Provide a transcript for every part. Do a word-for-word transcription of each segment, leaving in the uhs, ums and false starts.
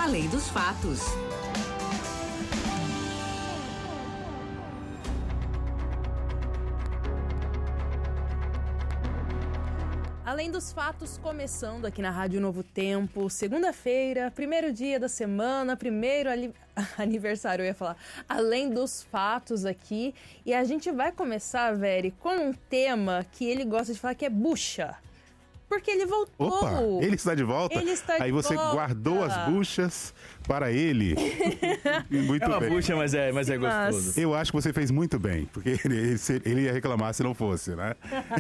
Além dos Fatos. Além dos Fatos, começando aqui na Rádio Novo Tempo, segunda-feira, primeiro dia da semana, primeiro ali... aniversário, eu ia falar, Além dos Fatos aqui. E a gente vai começar, Veri, com um tema que ele gosta de falar que é bucha. Porque ele voltou. Opa, ele está de volta? Ele está de Aí você volta. guardou as buchas para ele. Muito é uma bem. bucha, mas é, mas é Mas... gostoso. Eu acho que você fez muito bem, porque ele, ele ia reclamar se não fosse, né?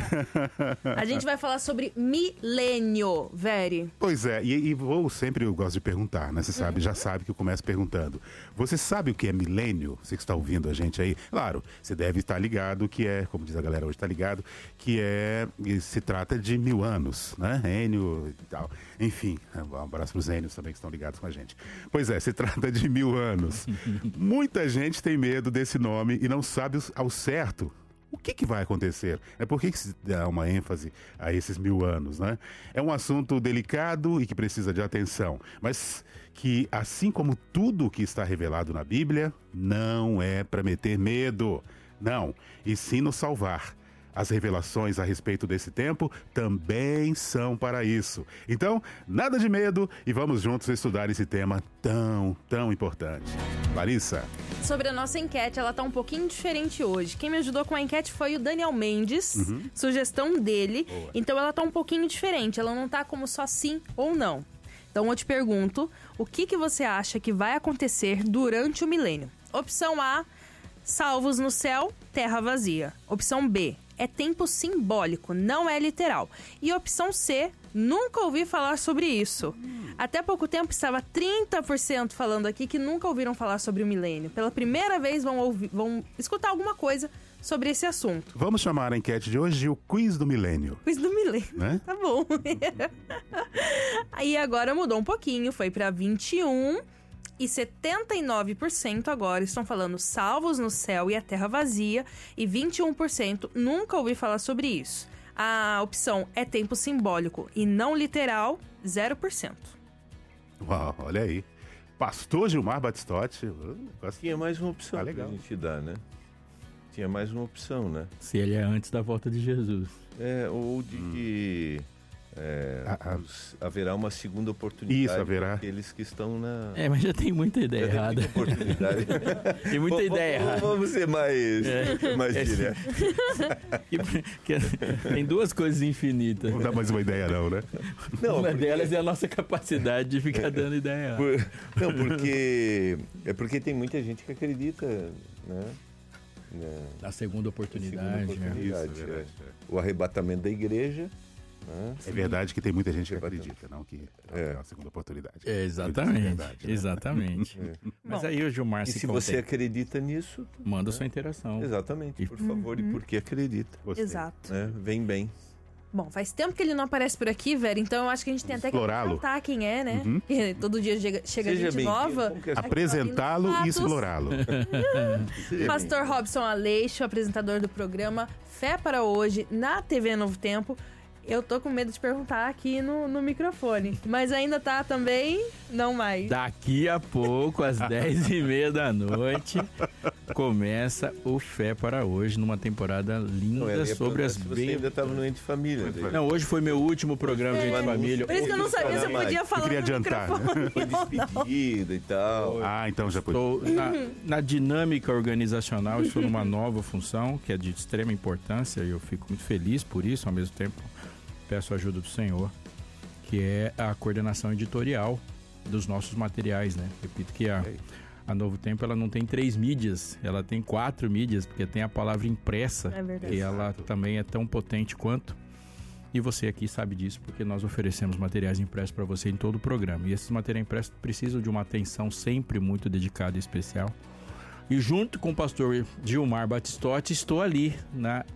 A gente vai falar sobre milênio, Veri. Pois é, e, e vou sempre, eu gosto de perguntar, né? Você sabe, já sabe que eu começo perguntando. Você sabe o que é milênio? Você que está ouvindo a gente aí? Claro, você deve estar ligado que é, como diz a galera hoje, está ligado, que é, se trata de mil anos. Né? Enio e tal. Enfim, um abraço para os Enios também que estão ligados com a gente. Pois é, se trata de mil anos. Muita gente tem medo desse nome e não sabe ao certo o que, que vai acontecer. É por que, que se dá uma ênfase a esses mil anos, né? É um assunto delicado e que precisa de atenção, mas que, assim como tudo que está revelado na Bíblia, não é para meter medo, não, e sim nos salvar. As revelações a respeito desse tempo também são para isso. Então, nada de medo e vamos juntos estudar esse tema tão, tão importante. Larissa. Sobre a nossa enquete, ela tá um pouquinho diferente hoje. Quem me ajudou com a enquete foi o Daniel Mendes, uhum. Sugestão dele. Boa. Então ela tá um pouquinho diferente, ela não tá como só sim ou não. Então eu te pergunto, o que, que você acha que vai acontecer durante o milênio? Opção A, salvos no céu, terra vazia. Opção B, é tempo simbólico, não é literal. E opção C, nunca ouvi falar sobre isso. Hum. Até pouco tempo estava trinta por cento falando aqui que nunca ouviram falar sobre o milênio. Pela primeira vez vão, ouvir, vão escutar alguma coisa sobre esse assunto. Vamos chamar a enquete de hoje de o Quiz do Milênio. Quiz do Milênio, né? Tá bom. Aí agora mudou um pouquinho, foi para vinte e um por cento. E setenta e nove por cento agora estão falando salvos no céu e a terra vazia. E vinte e um por cento nunca ouvi falar sobre isso. A opção é tempo simbólico e não literal, zero por cento. Uau, olha aí. Pastor Gilmar Batistotti. Tinha mais uma opção ah, legal. Pra gente dar, né? Tinha mais uma opção, né? Se ele é antes da volta de Jesus. É, ou de hum. que... É, ah, os, haverá uma segunda oportunidade isso, haverá. para aqueles que estão na... É, mas já tem muita ideia já errada. Tem, oportunidade. tem muita v- ideia v- errada. Vamos ser mais, é. mais é. direto. Tem duas coisas infinitas. Não dá mais uma ideia não, né? Não, uma porque... delas é a nossa capacidade de ficar é. dando ideia errada. Por... Não, porque... É porque tem muita gente que acredita, né? Na, na segunda oportunidade. Segunda oportunidade Isso, é. verdade, é. O arrebatamento da igreja... É verdade que tem muita gente que acredita, não? Que é a segunda oportunidade. É, exatamente, verdade, né? exatamente. É. Mas aí o Gilmar se E se contém. você acredita nisso... Manda é. sua interação. Exatamente, por favor, uhum. e porque acredita. Gostei. Exato. É, vem bem. Bom, faz tempo que ele não aparece por aqui, velho, então eu acho que a gente tem até que contar quem é, né? Uhum. Porque todo dia chega, chega gente bem, nova. Apresentá-lo e explorá-lo. Pastor Robson Aleixo, apresentador do programa Fé para Hoje, na T V Novo Tempo. Eu tô com medo de perguntar aqui no, no microfone. Mas ainda tá também, não mais. Daqui a pouco, às dez e meia da noite, começa o Fé para Hoje, numa temporada linda não, sobre as bênçãos. Você ainda tava no Ente Família. Né? Não, hoje foi meu último programa é. de Ente Família. Por isso que eu não sabia se eu podia falar. Eu queria adiantar. Foi despedida e tal. Ah, então já pode. Estou na, na dinâmica organizacional, estou numa nova função, que é de extrema importância, e eu fico muito feliz por isso, ao mesmo tempo. Peço a ajuda do Senhor, que é a coordenação editorial dos nossos materiais, né? Repito que a, a Novo Tempo, ela não tem três mídias, ela tem quatro mídias, porque tem a palavra impressa, é verdade. e ela também é tão potente quanto. E você aqui sabe disso, porque nós oferecemos materiais impressos para você em todo o programa. E esses materiais impressos precisam de uma atenção sempre muito dedicada e especial. E junto com o pastor Gilmar Batistotti, estou ali na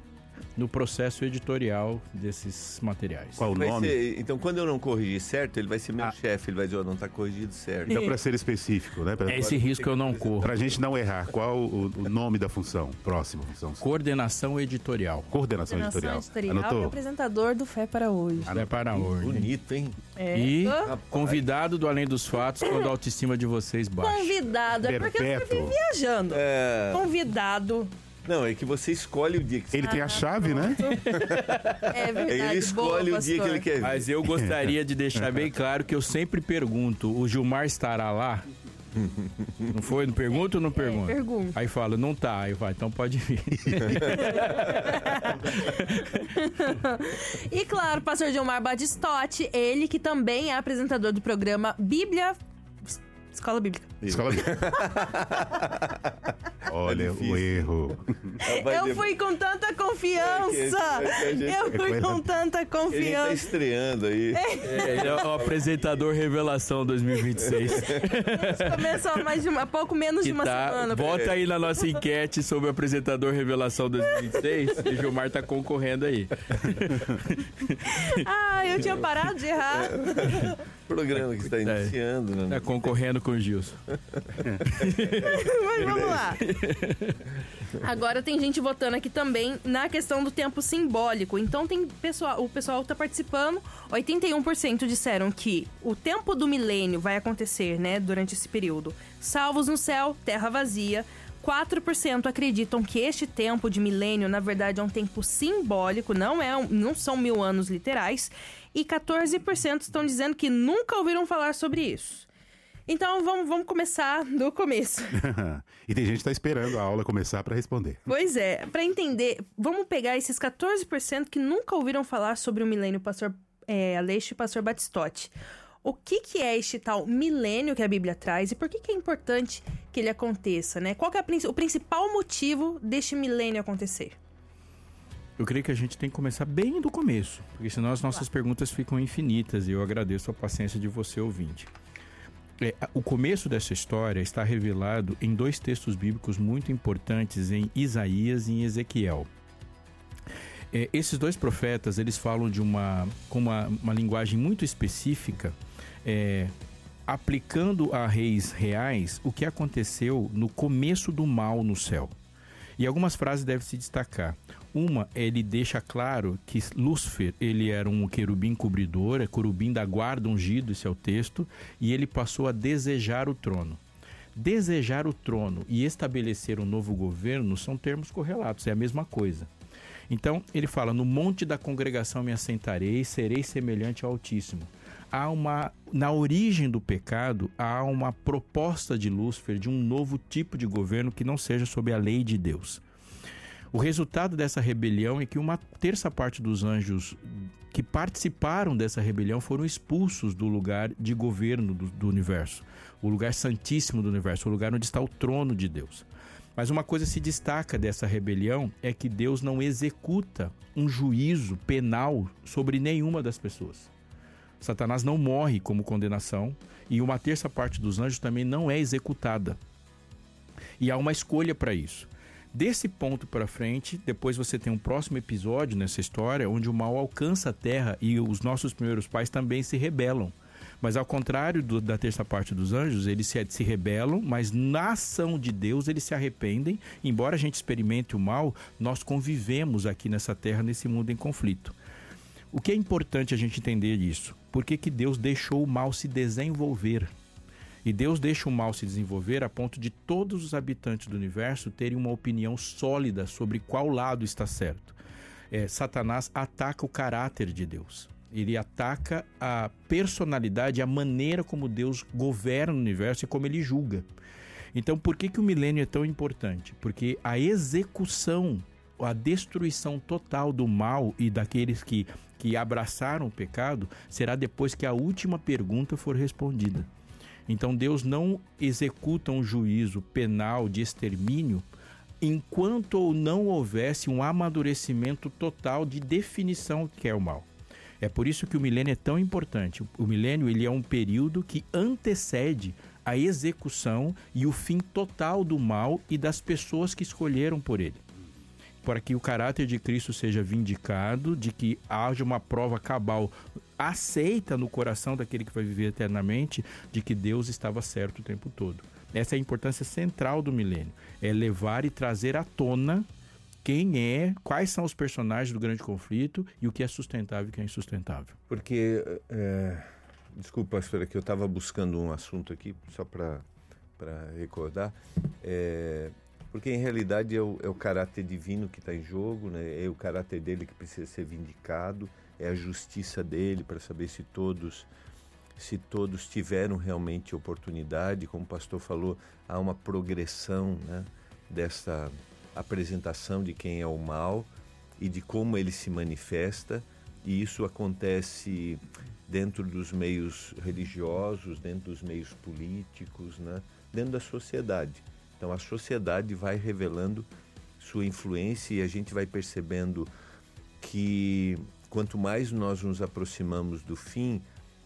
no processo editorial desses materiais. Qual o Vai nome? ser- então, quando eu não corrigir certo, ele vai ser meu Ah. chefe. Ele vai dizer, ó, não tá corrigido certo. Então, para ser específico, né? Pra, É esse risco eu não corro. pra gente não errar, qual o, o nome da função? Próxima função. Coordenação editorial. Coordenação, Coordenação editorial. editorial e Anotou? apresentador do Fé para hoje. É para a ordem. Bonito, hein? É. E Ah, convidado do Além dos Fatos quando a autoestima de vocês baixa. convidado, é porque eu Perpétuo. vivi viajando. É... Convidado. Não, é que você escolhe o dia que você Ele tem a chave, né? É verdade. Ele escolhe boa, o dia que pastor. ele quer vir. Mas eu gostaria de deixar bem claro que eu sempre pergunto, o Gilmar estará lá? Não foi? Não pergunta ou não pergunta? pergunto. Aí fala, não tá. Aí vai, então pode vir. E claro, pastor Gilmar Batistotti, ele que também é apresentador do programa Bíblia... Escola Bíblica. Escola Olha o difícil. erro. Vai Eu de- fui com tanta É confiança. que- é que a gente- Eu fui com tanta Ele tá confiança. estreando aí. É, ele é o apresentador Revelação dois mil e vinte e seis. Começou há mais de uma, pouco menos Que de uma tá, semana. bota aí na nossa enquete sobre o apresentador Revelação dois mil e vinte e seis. E o Gilmar tá concorrendo aí. Ah, eu tinha parado de errar. Programa que está iniciando, né? Tá concorrendo com o Gilson. Mas vamos lá. Agora tem gente votando aqui também na questão do tempo simbólico. Então tem pessoal, o pessoal tá participando. oitenta e um por cento disseram que o tempo do milênio vai acontecer, né, durante esse período. Salvos no céu, terra vazia. quatro por cento acreditam que este tempo de milênio, na verdade, é um tempo simbólico, não, é um, não são mil anos literais. E quatorze por cento estão dizendo que nunca ouviram falar sobre isso. Então, vamos, vamos começar do começo. E tem gente que tá esperando a aula começar para responder. Pois é, para entender, vamos pegar esses quatorze por cento que nunca ouviram falar sobre o milênio, pastor é, Aleixo e pastor Batistotti. O que, que é este tal milênio que a Bíblia traz e por que, que é importante que ele aconteça, né? Qual que é a prin- o principal motivo deste milênio acontecer? Eu creio que a gente tem que começar bem do começo, porque senão as nossas perguntas ficam infinitas e eu agradeço a paciência de você, ouvinte. É, o começo dessa história está revelado em dois textos bíblicos muito importantes, em Isaías e em Ezequiel. É, esses dois profetas, eles falam de uma, com uma, uma linguagem muito específica, é, aplicando a reis reais o que aconteceu no começo do mal no céu. E algumas frases devem se destacar. Uma, ele deixa claro que Lúcifer, ele era um querubim cobridor, é querubim da guarda ungido, esse é o texto, e ele passou a desejar o trono. Desejar o trono e estabelecer um novo governo são termos correlatos, é a mesma coisa. Então, ele fala, no monte da congregação me assentarei, serei semelhante ao Altíssimo. Há uma, na origem do pecado, há uma proposta de Lúcifer de um novo tipo de governo que não seja sob a lei de Deus. O resultado dessa rebelião é que uma terça parte dos anjos que participaram dessa rebelião foram expulsos do lugar de governo do, do universo, o lugar santíssimo do universo, o lugar onde está o trono de Deus. Mas uma coisa se destaca dessa rebelião é que Deus não executa um juízo penal sobre nenhuma das pessoas. Satanás não morre como condenação e uma terça parte dos anjos também não é executada. E há uma escolha para isso. Desse ponto para frente, depois você tem um próximo episódio nessa história onde o mal alcança a terra e os nossos primeiros pais também se rebelam. Mas ao contrário do, da terça parte dos anjos, eles se, se rebelam, mas na ação de Deus eles se arrependem. Embora a gente experimente o mal, nós convivemos aqui nessa terra, nesse mundo em conflito. O que é importante a gente entender disso? Por que que Deus deixou o mal se desenvolver? E Deus deixa o mal se desenvolver a ponto de todos os habitantes do universo terem uma opinião sólida sobre qual lado está certo. É, Satanás ataca o caráter de Deus. Ele ataca a personalidade, a maneira como Deus governa o universo e como ele julga. Então, por que que o milênio é tão importante? Porque a execução, a destruição total do mal e daqueles que, que abraçaram o pecado será depois que a última pergunta for respondida. Então, Deus não executa um juízo penal de extermínio enquanto ou não houvesse um amadurecimento total de definição do que é o mal. É por isso que o milênio é tão importante. O milênio ele é um período que antecede a execução e o fim total do mal e das pessoas que escolheram por ele. para que o caráter de Cristo seja vindicado, de que haja uma prova cabal aceita no coração daquele que vai viver eternamente, de que Deus estava certo o tempo todo. Essa é a importância central do milênio, é levar e trazer à tona quem é, quais são os personagens do grande conflito e o que é sustentável e o que é insustentável. Porque, é, desculpa, pastora, que eu estava buscando um assunto aqui, só para recordar, é, porque em realidade é o, é o caráter divino que está em jogo, né? É o caráter dele que precisa ser vindicado, é a justiça dele para saber se todos, se todos tiveram realmente oportunidade. Como o pastor falou, há uma progressão, né, dessa apresentação de quem é o mal e de como ele se manifesta, e isso acontece dentro dos meios religiosos, dentro dos meios políticos, né, dentro da sociedade. Então a sociedade vai revelando sua influência e a gente vai percebendo que quanto mais nós nos aproximamos do fim,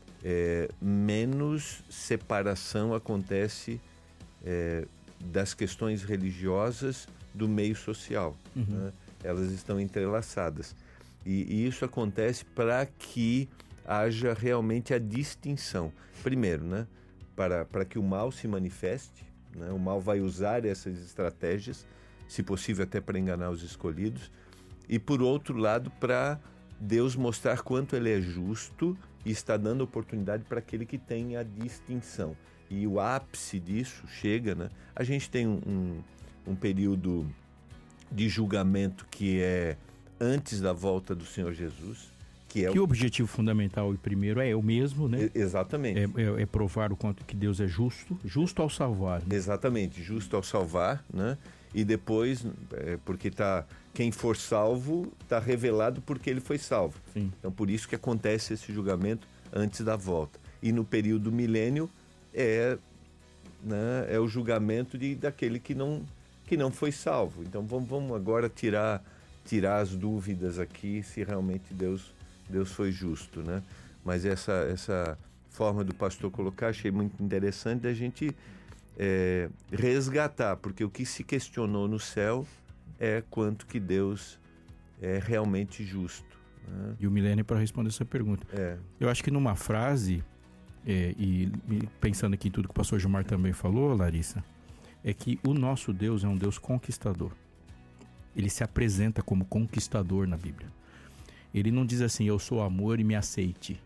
é, menos separação acontece é, das questões religiosas do meio social. Uhum. Né? Elas estão entrelaçadas. E, e isso acontece para que haja realmente a distinção. Primeiro, né, para, para que o mal se manifeste, né? O mal vai usar essas estratégias, se possível até para enganar os escolhidos. E por outro lado, para Deus mostrar quanto ele é justo e está dando oportunidade para aquele que tem a distinção. E o ápice disso chega, né? A gente tem um, um, um período de julgamento que é antes da volta do Senhor Jesus. Que, é que o... o objetivo fundamental e primeiro é o mesmo, né? É, exatamente. É, é, é provar o quanto que Deus é justo, justo ao salvar. Né? Exatamente, justo ao salvar, né? E depois, é, porque tá, quem for salvo está revelado porque ele foi salvo. Sim. Então por isso que acontece esse julgamento antes da volta. E no período milênio é, né, é o julgamento de, daquele que não, que não foi salvo. Então vamos, vamos agora tirar, tirar as dúvidas aqui se realmente Deus, Deus foi justo, né? Mas essa, essa forma do pastor colocar, achei muito interessante da gente é, resgatar, porque o que se questionou no céu é quanto que Deus é realmente justo. Né? E o milênio é para responder essa pergunta. É. Eu acho que numa frase, é, e, e pensando aqui em tudo que o pastor Gilmar também falou, Larissa, é que o nosso Deus é um Deus conquistador. Ele se apresenta como conquistador na Bíblia. Ele não diz assim, eu sou amor e me aceite.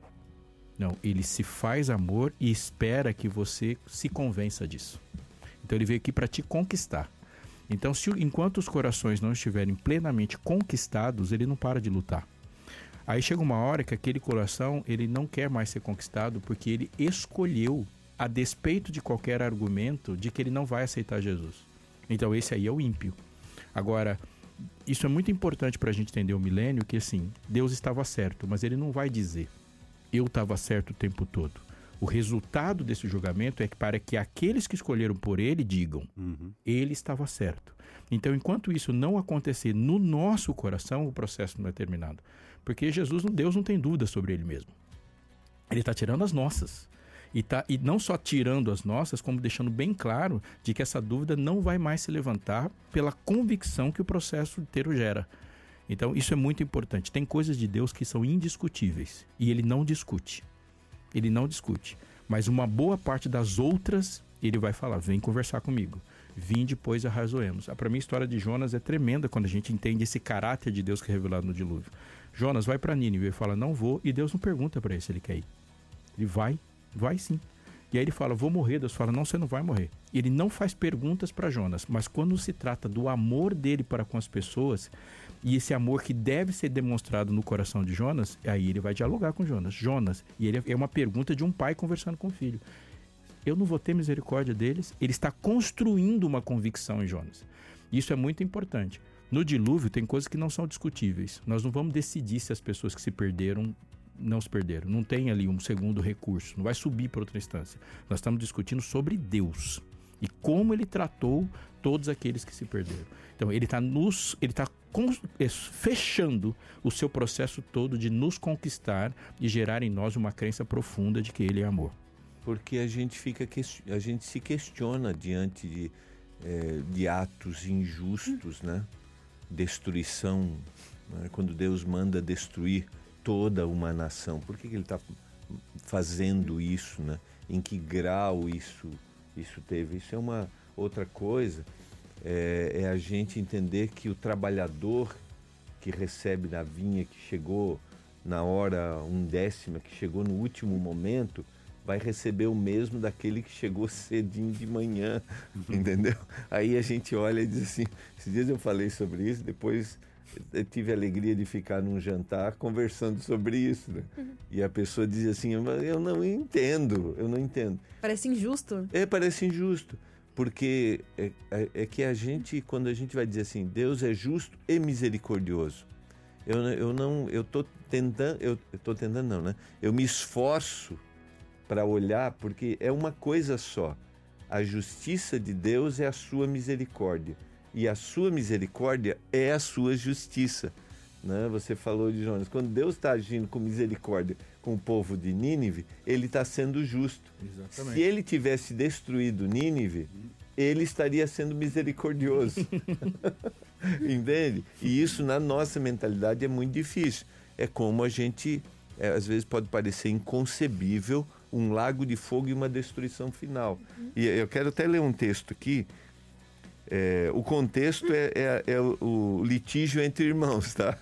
Não, ele se faz amor e espera que você se convença disso. Então ele veio aqui para te conquistar. Então, se, enquanto os corações não estiverem plenamente conquistados, ele não para de lutar. Aí chega uma hora que aquele coração, ele não quer mais ser conquistado porque ele escolheu, a despeito de qualquer argumento, de que ele não vai aceitar Jesus. Então esse aí é o ímpio. Agora, isso é muito importante para a gente entender o milênio, que assim, Deus estava certo, mas ele não vai dizer, eu estava certo o tempo todo. O resultado desse julgamento é que para que aqueles que escolheram por ele digam, uhum. ele estava certo. Então, enquanto isso não acontecer no nosso coração, o processo não é terminado. Porque Jesus, Deus não tem dúvida sobre ele mesmo. Ele está tirando as nossas. E, tá, e não só tirando as nossas, como deixando bem claro de que essa dúvida não vai mais se levantar pela convicção que o processo inteiro gera. Então, isso é muito importante. Tem coisas de Deus que são indiscutíveis e ele não discute. Ele não discute. Mas uma boa parte das outras, ele vai falar, vem conversar comigo. Vim depois arrazoemos. Para mim, a história de Jonas é tremenda quando a gente entende esse caráter de Deus que é revelado no dilúvio. Jonas vai para Nínive e fala, não vou, e Deus não pergunta para ele se ele quer ir. Ele vai, vai sim. E aí ele fala, vou morrer. Deus fala, não, você não vai morrer. Ele não faz perguntas para Jonas, mas quando se trata do amor dele para com as pessoas, e esse amor que deve ser demonstrado no coração de Jonas, aí ele vai dialogar com Jonas. Jonas, e ele é uma pergunta de um pai conversando com o filho. Eu não vou ter misericórdia deles? Ele está construindo uma convicção em Jonas. Isso é muito importante. No dilúvio tem coisas que não são discutíveis. Nós não vamos decidir se as pessoas que se perderam não se perderam. Não tem ali um segundo recurso. Não vai subir para outra instância. Nós estamos discutindo sobre Deus e como ele tratou todos aqueles que se perderam. Então ele está nos, ele está fechando o seu processo todo de nos conquistar e gerar em nós uma crença profunda de que ele é amor. Porque a gente fica a gente se questiona diante de, é, de atos injustos, né? destruição, né? Quando Deus manda destruir toda uma nação, por que, que ele está fazendo isso, né? Em que grau isso, isso teve? Isso é uma outra coisa, é, é a gente entender que o trabalhador que recebe na vinha, que chegou na hora undécima, que chegou no último momento, vai receber o mesmo daquele que chegou cedinho de manhã, entendeu? Aí a gente olha e diz assim, esses dias eu falei sobre isso, depois eu tive a alegria de ficar num jantar conversando sobre isso, né? Uhum. E a pessoa dizia assim, eu não entendo, eu não entendo. Parece injusto. É, parece injusto, porque é, é, é que a gente, quando a gente vai dizer assim, Deus é justo e misericordioso, eu, eu não, eu tô tentando, eu, eu tô tentando não, né? Eu me esforço para olhar, porque é uma coisa só. A justiça de Deus é a sua misericórdia. E a sua misericórdia é a sua justiça. Né? Você falou de Jonas. Quando Deus está agindo com misericórdia com o povo de Nínive, ele está sendo justo. Exatamente. Se ele tivesse destruído Nínive, ele estaria sendo misericordioso. Entende? E isso na nossa mentalidade é muito difícil. É como a gente, é, às vezes pode parecer inconcebível um lago de fogo e uma destruição final. Uhum. E eu quero até ler um texto aqui. É, o contexto é, é, é o, o litígio entre irmãos, tá?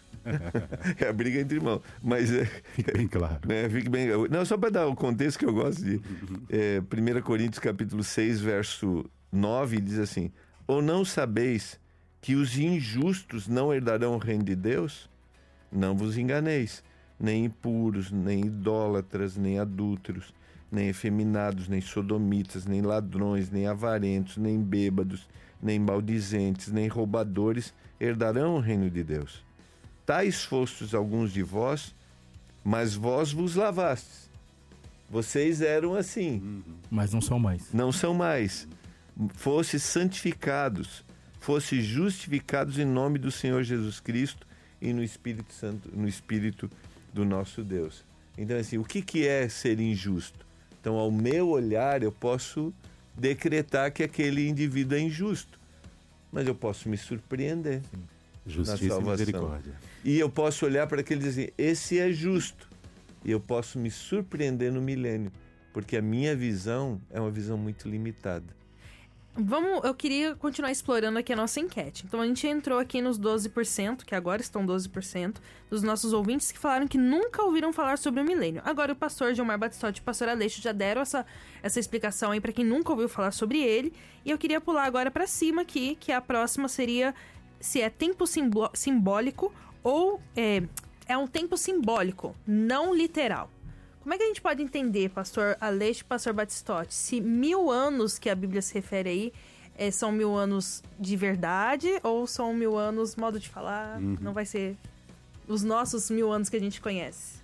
É a briga entre irmãos. Mas é, fica bem claro. É, fica bem, não, só para dar o contexto que eu gosto de... É, primeira Coríntios capítulo seis, verso nove, diz assim: ou não sabeis que os injustos não herdarão o reino de Deus? Não vos enganeis. Nem impuros, nem idólatras, nem adúlteros, nem efeminados, nem sodomitas, nem ladrões, nem avarentos, nem bêbados, nem maldizentes, nem roubadores herdarão o reino de Deus. Tais fostes alguns de vós, mas vós vos lavastes. Vocês eram assim. Mas não são mais. Não são mais. Fostes santificados, fostes justificados em nome do Senhor Jesus Cristo e no Espírito Santo, no Espírito do nosso Deus. Então, assim, o que, que é ser injusto? Então, ao meu olhar, eu posso decretar que aquele indivíduo é injusto, mas eu posso me surpreender. Sim. Justiça na salvação. E misericórdia. E eu posso olhar para aquele e dizer assim, esse é justo. E eu posso me surpreender no milênio, porque a minha visão é uma visão muito limitada. Vamos, eu queria continuar explorando aqui a nossa enquete. Então a gente entrou aqui nos doze por cento, que agora estão doze por cento, dos nossos ouvintes que falaram que nunca ouviram falar sobre o milênio. Agora o pastor Gilmar Batistotti e o pastor Aleixo já deram essa, essa explicação aí para quem nunca ouviu falar sobre ele. E eu queria pular agora para cima aqui, que a próxima seria se é tempo simbó- simbólico ou é, é um tempo simbólico, não literal. Como é que a gente pode entender, pastor Aleixo e pastor Batistotti, se mil anos que a Bíblia se refere aí é, são mil anos de verdade ou são mil anos modo de falar? Uhum. Não vai ser os nossos mil anos que a gente conhece?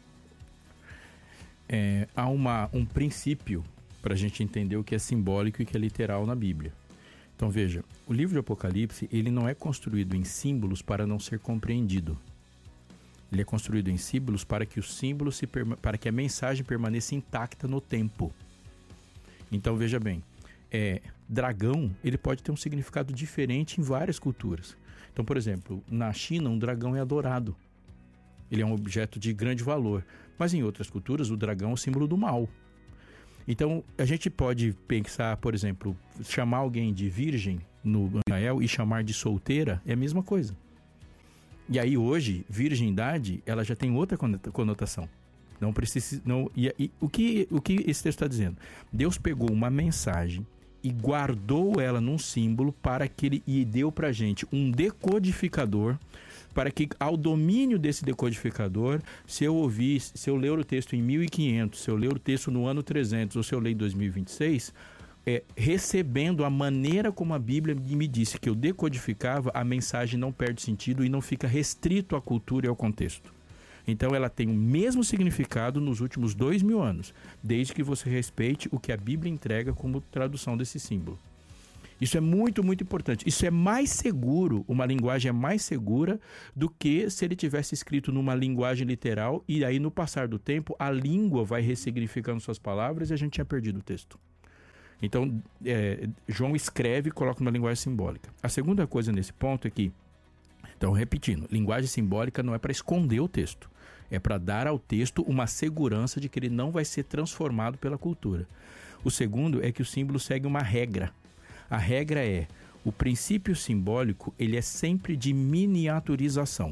É, há uma, um princípio para a gente entender o que é simbólico e o que é literal na Bíblia. Então veja, o livro de Apocalipse ele não é construído em símbolos para não ser compreendido. Ele é construído em símbolos para que os símbolos se para que a mensagem permaneça intacta no tempo. Então veja bem, é, dragão ele pode ter um significado diferente em várias culturas. Então, por exemplo, na China um dragão é adorado. Ele é um objeto de grande valor. Mas em outras culturas o dragão é o símbolo do mal. Então a gente pode pensar, por exemplo, chamar alguém de virgem no Israel e chamar de solteira é a mesma coisa. E aí hoje, virgindade, ela já tem outra conotação. Não precisa, não, e, e, o, que, o que esse texto está dizendo? Deus pegou uma mensagem e guardou ela num símbolo para que ele e deu para a gente um decodificador, para que ao domínio desse decodificador, se eu ouvir, se eu ler o texto em mil e quinhentos, se eu ler o texto no ano trezentos ou se eu ler em dois mil e vinte e seis... É, recebendo a maneira como a Bíblia me disse que eu decodificava, a mensagem não perde sentido e não fica restrito à cultura e ao contexto. Então ela tem o mesmo significado nos últimos dois mil anos, desde que você respeite o que a Bíblia entrega como tradução desse símbolo. Isso é muito, muito importante. Isso é mais seguro, uma linguagem é mais segura do que se ele tivesse escrito numa linguagem literal e aí no passar do tempo a língua vai ressignificando suas palavras e a gente tinha perdido o texto. Então, é, João escreve e coloca uma linguagem simbólica. A segunda coisa nesse ponto é que Então, repetindo, linguagem simbólica não é para esconder o texto. É para dar ao texto uma segurança de que ele não vai ser transformado pela cultura. O segundo é que o símbolo segue uma regra. A regra é, o princípio simbólico, ele é sempre de miniaturização.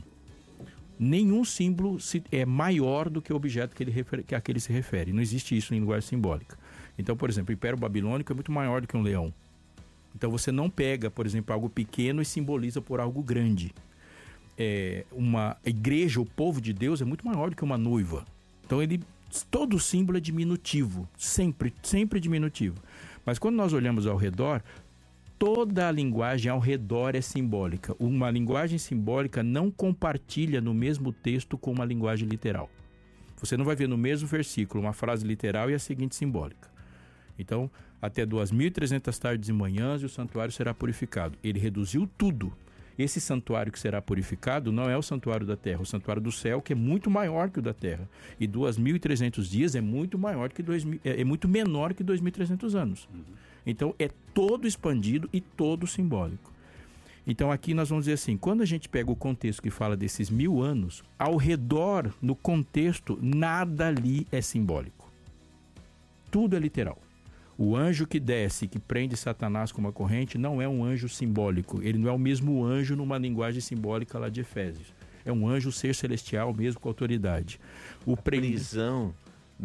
Nenhum símbolo é maior do que o objeto que, ele refer, que a que ele se refere. Não existe isso em linguagem simbólica. Então, por exemplo, o Império Babilônico é muito maior do que um leão. Então, você não pega, por exemplo, algo pequeno e simboliza por algo grande. É, uma igreja, o povo de Deus, é muito maior do que uma noiva. Então, ele, todo símbolo é diminutivo. Sempre, sempre diminutivo. Mas quando nós olhamos ao redor, toda a linguagem ao redor é simbólica. Uma linguagem simbólica não compartilha no mesmo texto com uma linguagem literal. Você não vai ver no mesmo versículo uma frase literal e a seguinte simbólica. Então, até duas mil e trezentas tardes e manhãs e o santuário será purificado. Ele reduziu tudo. Esse santuário que será purificado não é o santuário da terra, o santuário do céu, que é muito maior que o da terra. E duas mil e trezentos dias é muito maior que dois mil, é muito menor que dois mil e trezentos anos. Uhum. Então, é todo expandido e todo simbólico. Então, aqui nós vamos dizer assim, quando a gente pega o contexto que fala desses mil anos, ao redor, no contexto, nada ali é simbólico. Tudo é literal. O anjo que desce, que prende Satanás com uma corrente, não é um anjo simbólico. Ele não é o mesmo anjo numa linguagem simbólica lá de Efésios. É um anjo, ser celestial, mesmo com autoridade. O pre... prisão,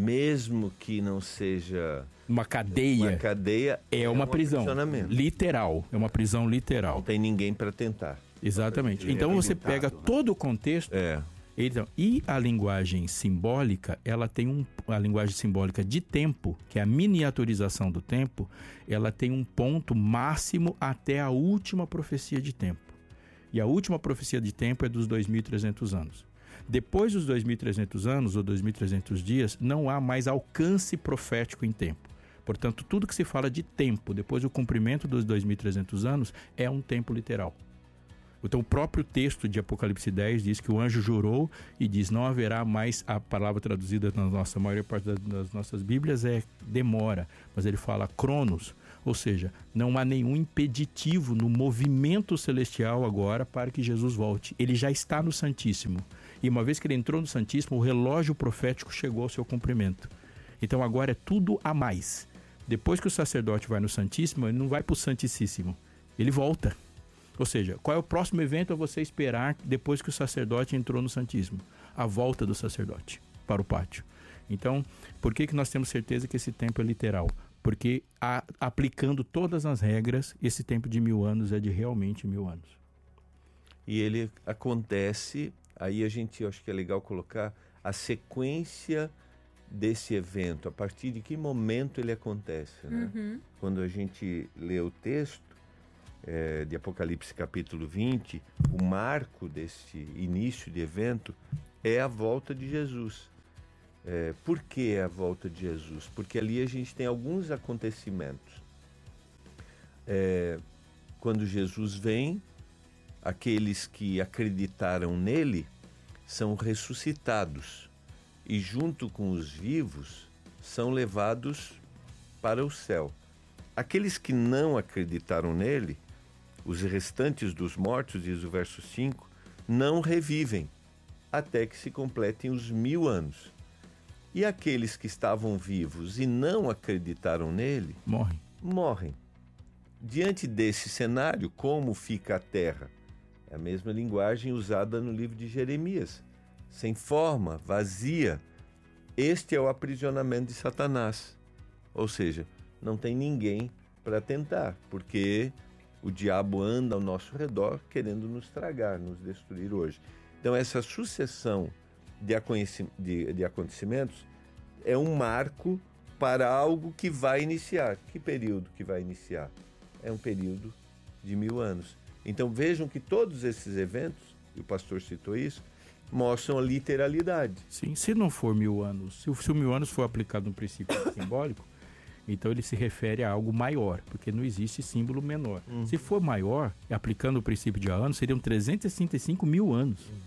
mesmo que não seja uma cadeia, uma cadeia é, é uma prisão literal. É uma prisão literal. Não tem ninguém para tentar. Exatamente. Então você pega todo o contexto. É. Então, e a linguagem simbólica, ela tem um, a linguagem simbólica de tempo, que é a miniaturização do tempo, ela tem um ponto máximo até a última profecia de tempo. E a última profecia de tempo é dos dois mil e trezentos anos. Depois dos dois mil e trezentos anos, ou dois mil e trezentos dias, não há mais alcance profético em tempo. Portanto, tudo que se fala de tempo, depois do cumprimento dos dois mil e trezentos anos, é um tempo literal. Então, o próprio texto de Apocalipse dez diz que o anjo jurou e diz, não haverá mais, a palavra traduzida na nossa a maior parte das nossas Bíblias é demora, mas ele fala cronos, ou seja, não há nenhum impeditivo no movimento celestial agora para que Jesus volte. Ele já está no Santíssimo. E uma vez que ele entrou no Santíssimo, o relógio profético chegou ao seu cumprimento. Então, agora é tudo a mais. Depois que o sacerdote vai no Santíssimo, ele não vai para o Santíssimo, ele volta. Ou seja, qual é o próximo evento a você esperar depois que o sacerdote entrou no Santíssimo? A volta do sacerdote para o pátio. Então, por que que nós temos certeza que esse tempo é literal? Porque a, aplicando todas as regras, esse tempo de mil anos é de realmente mil anos. E ele acontece, aí a gente, eu acho que é legal colocar a sequência desse evento, a partir de que momento ele acontece, né? Uhum. Quando a gente lê o texto, É, de Apocalipse capítulo vinte, o marco desse início de evento é a volta de Jesus. É, por que é a volta de Jesus? Porque ali a gente tem alguns acontecimentos. É, quando Jesus vem, aqueles que acreditaram nele são ressuscitados e junto com os vivos são levados para o céu. Aqueles que não acreditaram nele, os restantes dos mortos, diz o verso cinco, não revivem, até que se completem os mil anos. E aqueles que estavam vivos e não acreditaram nele, morrem. morrem. Diante desse cenário, como fica a terra? É a mesma linguagem usada no livro de Jeremias. Sem forma, vazia. Este é o aprisionamento de Satanás. Ou seja, não tem ninguém para tentar, porque o diabo anda ao nosso redor querendo nos tragar, nos destruir hoje. Então, essa sucessão de, de, de acontecimentos é um marco para algo que vai iniciar. Que período que vai iniciar? É um período de mil anos. Então, vejam que todos esses eventos, e o pastor citou isso, mostram a literalidade. Sim, se não for mil anos, se o, se o mil anos for aplicado no princípio simbólico, então ele se refere a algo maior, porque não existe símbolo menor. Uhum. Se for maior, aplicando o princípio de anos, seriam trezentos e sessenta e cinco mil anos. Uhum.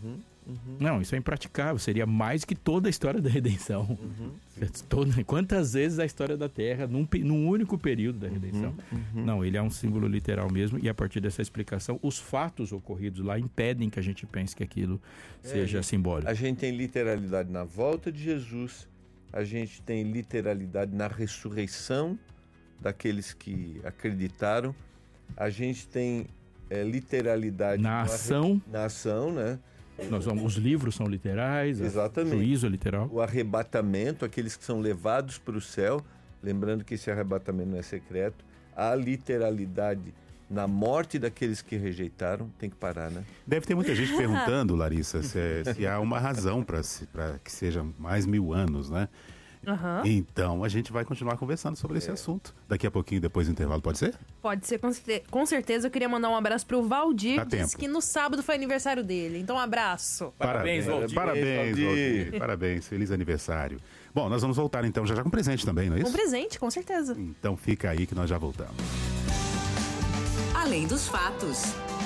Uhum. Não, isso é impraticável. Seria mais que toda a história da redenção. Uhum. Toda, quantas vezes a história da Terra num, num único período da redenção? Uhum. Uhum. Não, ele é um símbolo literal mesmo. E a partir dessa explicação, os fatos ocorridos lá impedem que a gente pense que aquilo é, seja simbólico. A gente tem literalidade na volta de Jesus. A gente tem literalidade na ressurreição daqueles que acreditaram. A gente tem é, literalidade na ação. Na ação, né? Nós vamos, os livros são literais, exatamente. O juízo é literal. O arrebatamento, aqueles que são levados para o céu, lembrando que esse arrebatamento não é secreto. A literalidade na morte daqueles que rejeitaram, tem que parar, né? Deve ter muita gente perguntando, Larissa, se, é, se há uma razão para que seja mais mil anos, né? Uhum. Então, a gente vai continuar conversando sobre é. esse assunto. Daqui a pouquinho, depois do intervalo, pode ser? Pode ser, com, certe- com certeza. Eu queria mandar um abraço pro Valdir, Dá que disse tempo. que no sábado foi aniversário dele. Então, um abraço. Parabéns, Valdir. Parabéns, Valdir. Valdir. Parabéns, feliz aniversário. Bom, nós vamos voltar então já já com presente também, não é isso? Com presente, com certeza. Então, fica aí que nós já voltamos. Além dos fatos.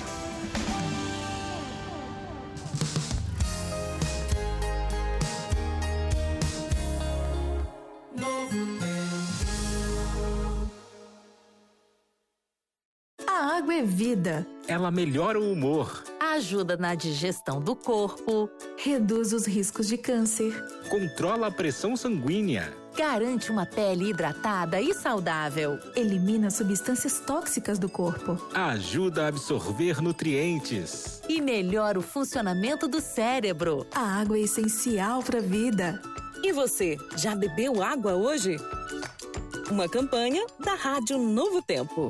A água é vida. Ela melhora o humor. Ajuda na digestão do corpo. Reduz os riscos de câncer. Controla a pressão sanguínea. Garante uma pele hidratada e saudável. Elimina substâncias tóxicas do corpo. Ajuda a absorver nutrientes. E melhora o funcionamento do cérebro. A água é essencial para a vida. E você, já bebeu água hoje? Uma campanha da Rádio Novo Tempo.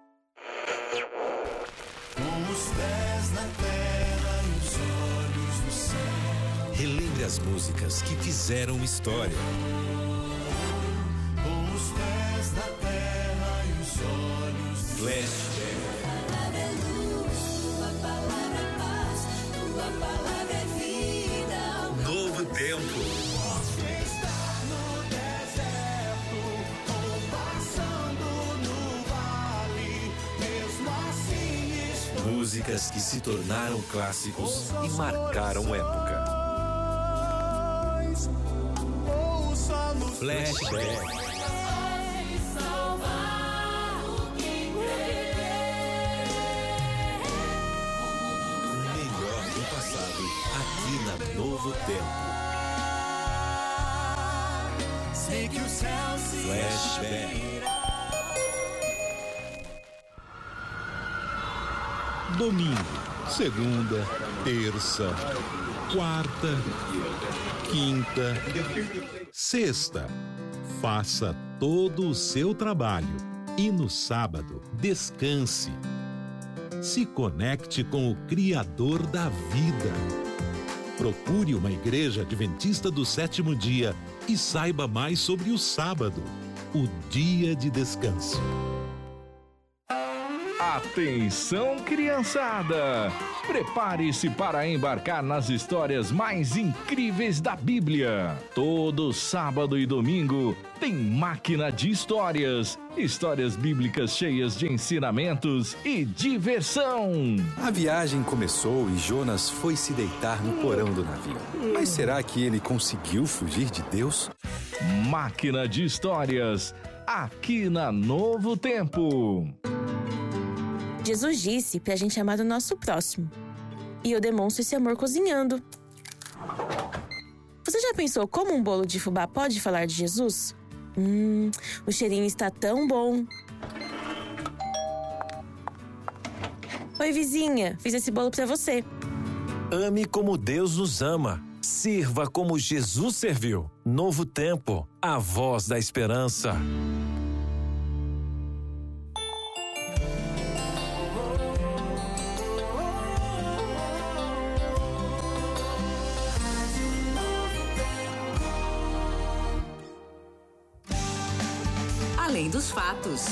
Com os pés na terra e os olhos no céu. Relembre as músicas que fizeram história. Com os pés na terra e os olhos no Flashback. Tua palavra é luz, tua palavra é paz, tua palavra é vida. Novo Tempo. Posso estar no deserto ou passando no vale, mesmo assim estou. Músicas que se tornaram clássicos e marcaram época. Flashback. O melhor do passado aqui na Novo Tempo. Flashback. Domingo, segunda, terça, quarta, quinta, sexta. Faça todo o seu trabalho e no sábado descanse. Se conecte com o Criador da vida. Procure uma igreja adventista do sétimo dia e saiba mais sobre o sábado, o dia de descanso. Atenção, criançada! Prepare-se para embarcar nas histórias mais incríveis da Bíblia. Todo sábado e domingo tem Máquina de Histórias. Histórias bíblicas cheias de ensinamentos e diversão. A viagem começou e Jonas foi se deitar no porão do navio. Mas será que ele conseguiu fugir de Deus? Máquina de Histórias, aqui na Novo Tempo. Jesus disse pra gente amar o nosso próximo. E eu demonstro esse amor cozinhando. Você já pensou como um bolo de fubá pode falar de Jesus? Hum, o cheirinho está tão bom. Oi, vizinha, fiz esse bolo pra você. Ame como Deus nos ama. Sirva como Jesus serviu. Novo Tempo, a voz da esperança. Além dos fatos.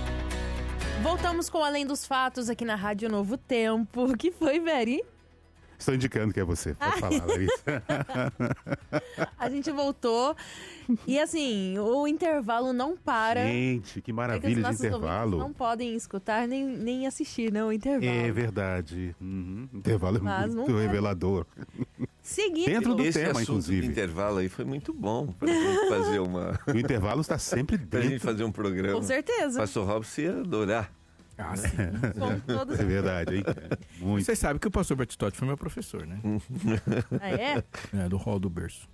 Voltamos com Além dos Fatos aqui na Rádio Novo Tempo. O que foi, Veri? Estou indicando que é você. Pode falar, Larissa. A gente voltou. E assim, o intervalo não para. Gente, que maravilha é que os de nossos intervalo. Não podem escutar nem, nem assistir, não, o intervalo. É verdade. Uhum. O intervalo é Mas muito não é. revelador. Seguindo. Dentro do Esse tema, assunto inclusive. do intervalo aí foi muito bom pra gente fazer uma... O intervalo está sempre pra gente dentro. fazer um programa. Com certeza. Pastor Robson ia adorar. Ah, sim. Com todos... É verdade, hein? Muito. Vocês sabem que o pastor Bertotti foi meu professor, né? Ah, é? É, do hall do berço.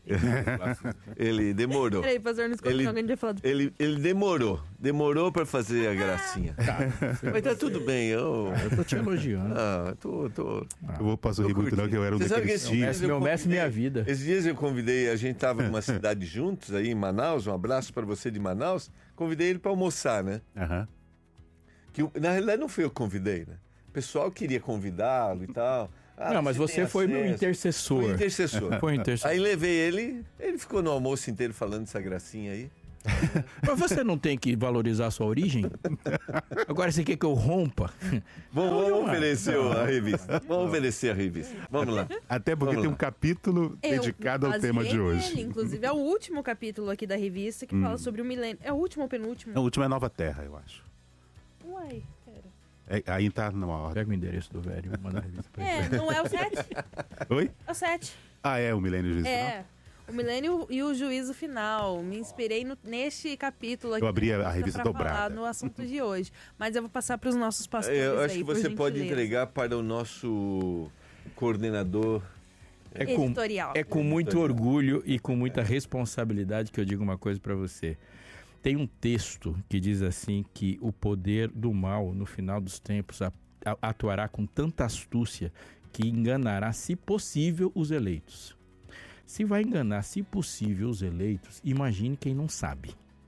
Ele demorou. Peraí, pastor, não escutou Ele- alguém tinha falado. Ele, ele demorou. Demorou pra fazer a gracinha. Mas tá tudo bem. Eu, Eu tô te elogiando. ah, tô, tô. Eu vou passar rir muito não, que eu era um Você sabe que daqueles esses dias tios. Mestre, meu eu mestre, minha convidei- vida. Esses dias eu convidei, a gente tava numa cidade juntos aí em Manaus, um abraço pra você de Manaus. Convidei ele pra almoçar, né? Aham. Que, eu- na realidade não fui eu que convidei, né? O pessoal queria convidá-lo e tal. Ah, Não, mas tem você foi meu acesso. intercessor. Foi intercessor. Foi intercessor. Aí levei ele, ele ficou no almoço inteiro falando dessa gracinha aí. Mas você não tem que valorizar a sua origem? Agora você quer que eu rompa? Vamos, vamos Não, oferecer não. a revista. Vamos oferecer a revista. Vamos lá. Até porque Vamos tem lá. um capítulo Eu dedicado ao baseei tema de hoje. nele, inclusive, é o último capítulo aqui da revista que fala sobre o milênio. É o último ou penúltimo? A última é Nova Terra, eu acho. Uai, pera. É, aí tá numa ordem. Pega o endereço do velho e manda a revista pra ele. É, não é o sete? Oi? É o sete. Ah, é o Milênio de Jesus. É. O milênio e o juízo final. Me inspirei no- neste capítulo aqui. Eu abri a- a da revista pra dobrada. falar no assunto de hoje. Mas eu vou passar para os nossos pastores Eu acho aí, que por você pode gentileza. entregar para o nosso coordenador. É com, Editorial. é com muito orgulho e com muita responsabilidade que eu digo uma coisa pra você. Tem um texto que diz assim que o poder do mal no final dos tempos a- a- atuará com tanta astúcia que enganará, se possível, os eleitos. Se vai enganar, se possível, os eleitos, imagine quem não sabe.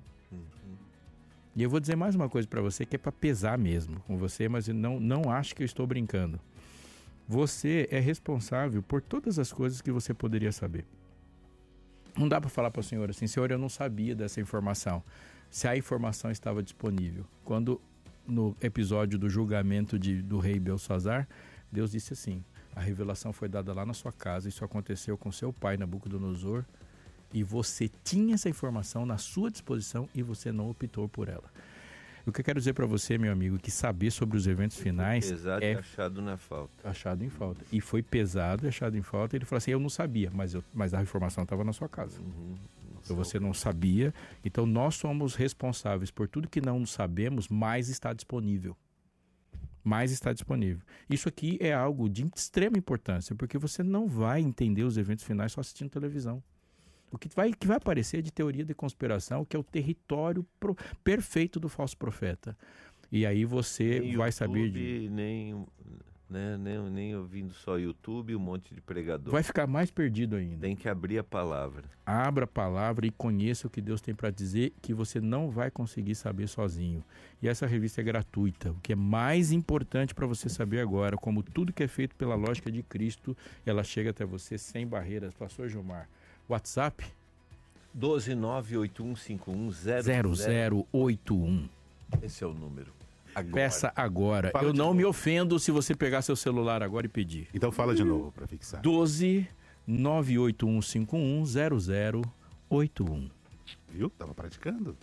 E eu vou dizer mais uma coisa pra você que é pra pesar mesmo com você, mas eu não, não acho que eu estou brincando. Você é responsável por todas as coisas que você poderia saber. Não dá para falar para o senhor assim, senhor, eu não sabia dessa informação. Se a informação estava disponível. Quando no episódio do julgamento de, do rei Belsazar, Deus disse assim, a revelação foi dada lá na sua casa, isso aconteceu com seu pai, Nabucodonosor, e você tinha essa informação na sua disposição e você não optou por ela. O que eu quero dizer para você, meu amigo, que saber sobre os eventos finais Pesado é e achado na falta. achado em falta. E foi pesado e achado em falta. Ele falou assim, eu não sabia, mas, eu, mas a informação estava na sua casa. Uhum. Então você não sabia. Então nós somos responsáveis por tudo que não sabemos, mais está disponível. Mais está disponível. Isso aqui é algo de extrema importância, porque você não vai entender os eventos finais só assistindo televisão. O que vai, que vai aparecer é de teoria de conspiração, que é o território pro, perfeito do falso profeta. E aí você Nem vai YouTube, saber de... Nem, né, nem, nem ouvindo só YouTube, um monte de pregador. Vai ficar mais perdido ainda. Tem que abrir a palavra. Abra a palavra e conheça o que Deus tem para dizer, que você não vai conseguir saber sozinho. E essa revista é gratuita. O que é mais importante para você saber agora, como tudo que é feito pela lógica de Cristo, ela chega até você sem barreiras. Pastor Gilmar, WhatsApp? um dois nove oito um cinco um zero zero zero oito um. Esse é o número. Agora. Peça agora. Fala Eu de não novo. me ofendo se você pegar seu celular agora e pedir. Então fala de novo para fixar. doze nove oito um cinco um zero zero oito um. Viu? Tava praticando.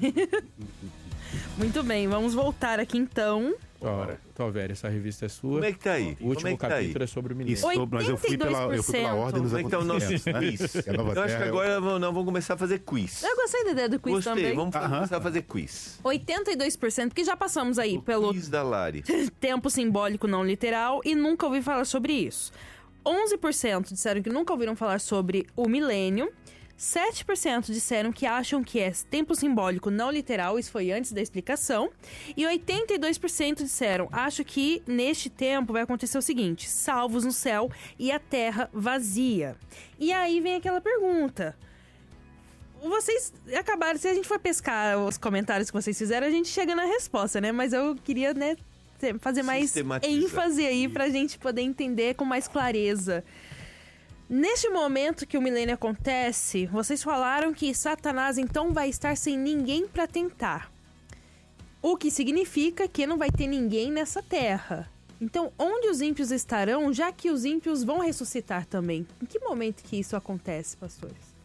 Muito bem, vamos voltar aqui então. Ora, Toveri, essa revista é sua. Como é que tá aí? O Como último é que tá aí? capítulo é sobre o milênio. Isso, mas eu fui, pela, eu fui pela ordem dos Como é que tá o nosso acontecimentos, né? quiz? Que a Nova Eu acho que Terra é o- agora vamos, não, vamos começar a fazer quiz. Eu gostei da ideia do quiz Gostei, também. vamos fa- Aham. começar a fazer quiz. oitenta e dois por cento, porque já passamos aí pelo Quiz da Lari. tempo simbólico não literal e nunca ouvi falar sobre isso. onze por cento disseram que nunca ouviram falar sobre o milênio. sete por cento disseram que acham que é tempo simbólico não literal, isso foi antes da explicação. E oitenta e dois por cento disseram, acho que neste tempo vai acontecer o seguinte, salvos no céu e a terra vazia. E aí vem aquela pergunta, vocês acabaram, se a gente for pescar os comentários que vocês fizeram, a gente chega na resposta, né? Mas eu queria, né, fazer mais Sistematizar. ênfase aí pra gente poder entender com mais clareza. Neste momento que o milênio acontece, vocês falaram que Satanás então vai estar sem ninguém para tentar. O que significa que não vai ter ninguém nessa terra. Então, onde os ímpios estarão, já que os ímpios vão ressuscitar também? Em que momento que isso acontece, pastores?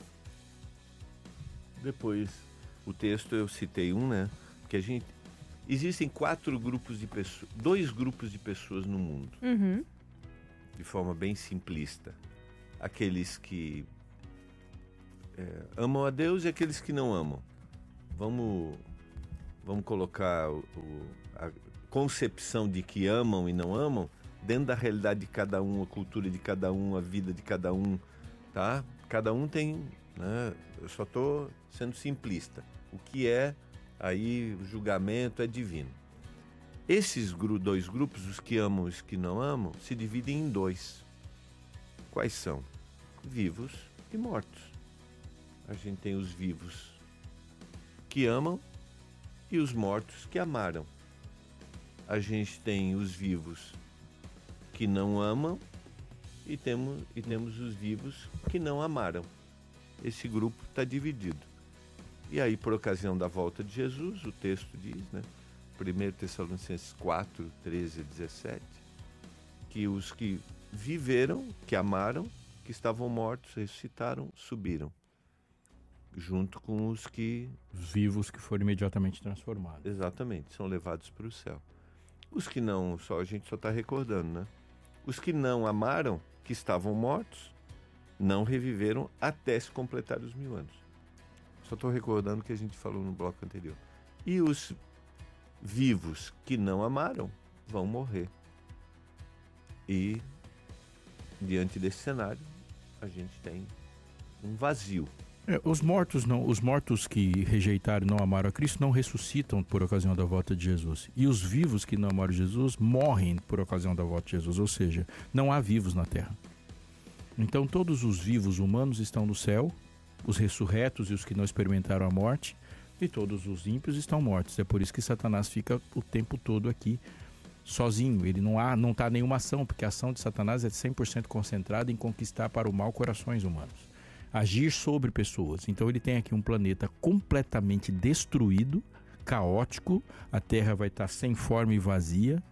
Depois, o texto eu citei um, né? Que a gente... Existem quatro grupos de pessoas, dois grupos de pessoas no mundo. Uhum. De forma bem simplista. Aqueles que é, amam a Deus e aqueles que não amam. Vamos, vamos colocar o, o, a concepção de que amam e não amam dentro da realidade de cada um, a cultura de cada um, a vida de cada um, tá? Cada um tem, né? Eu só estou sendo simplista. O que é, aí o julgamento é divino. Esses gru- dois grupos, os que amam e os que não amam, se dividem em dois. Quais são? Vivos e mortos. A gente tem os vivos que amam e os mortos que amaram. A gente tem os vivos que não amam e temos, e temos os vivos que não amaram. Esse grupo está dividido. E aí, por ocasião da volta de Jesus, o texto diz, né? primeiro Tessalonicenses quatro, treze a dezessete, que os que viveram, que amaram, que estavam mortos, ressuscitaram, subiram. Junto com os que... Os vivos que foram imediatamente transformados. Exatamente, são levados para o céu. Os que não, só a gente só está recordando, né? Os que não amaram, que estavam mortos, não reviveram até se completar os mil anos. Só estou recordando o que a gente falou no bloco anterior. E os vivos que não amaram vão morrer. E, diante desse cenário, a gente tem um vazio. É, os mortos não, os mortos que rejeitaram e não amaram a Cristo não ressuscitam por ocasião da volta de Jesus. E os vivos que não amaram Jesus morrem por ocasião da volta de Jesus. Ou seja, não há vivos na terra. Então todos os vivos humanos estão no céu, os ressurretos e os que não experimentaram a morte, e todos os ímpios estão mortos. É por isso que Satanás fica o tempo todo aqui sozinho. Ele não há, não está nenhuma ação, porque a ação de Satanás é cem por cento concentrada em conquistar para o mal corações humanos. Agir sobre pessoas. Então ele tem aqui um planeta completamente destruído, caótico, a Terra vai estar sem forma e vazia,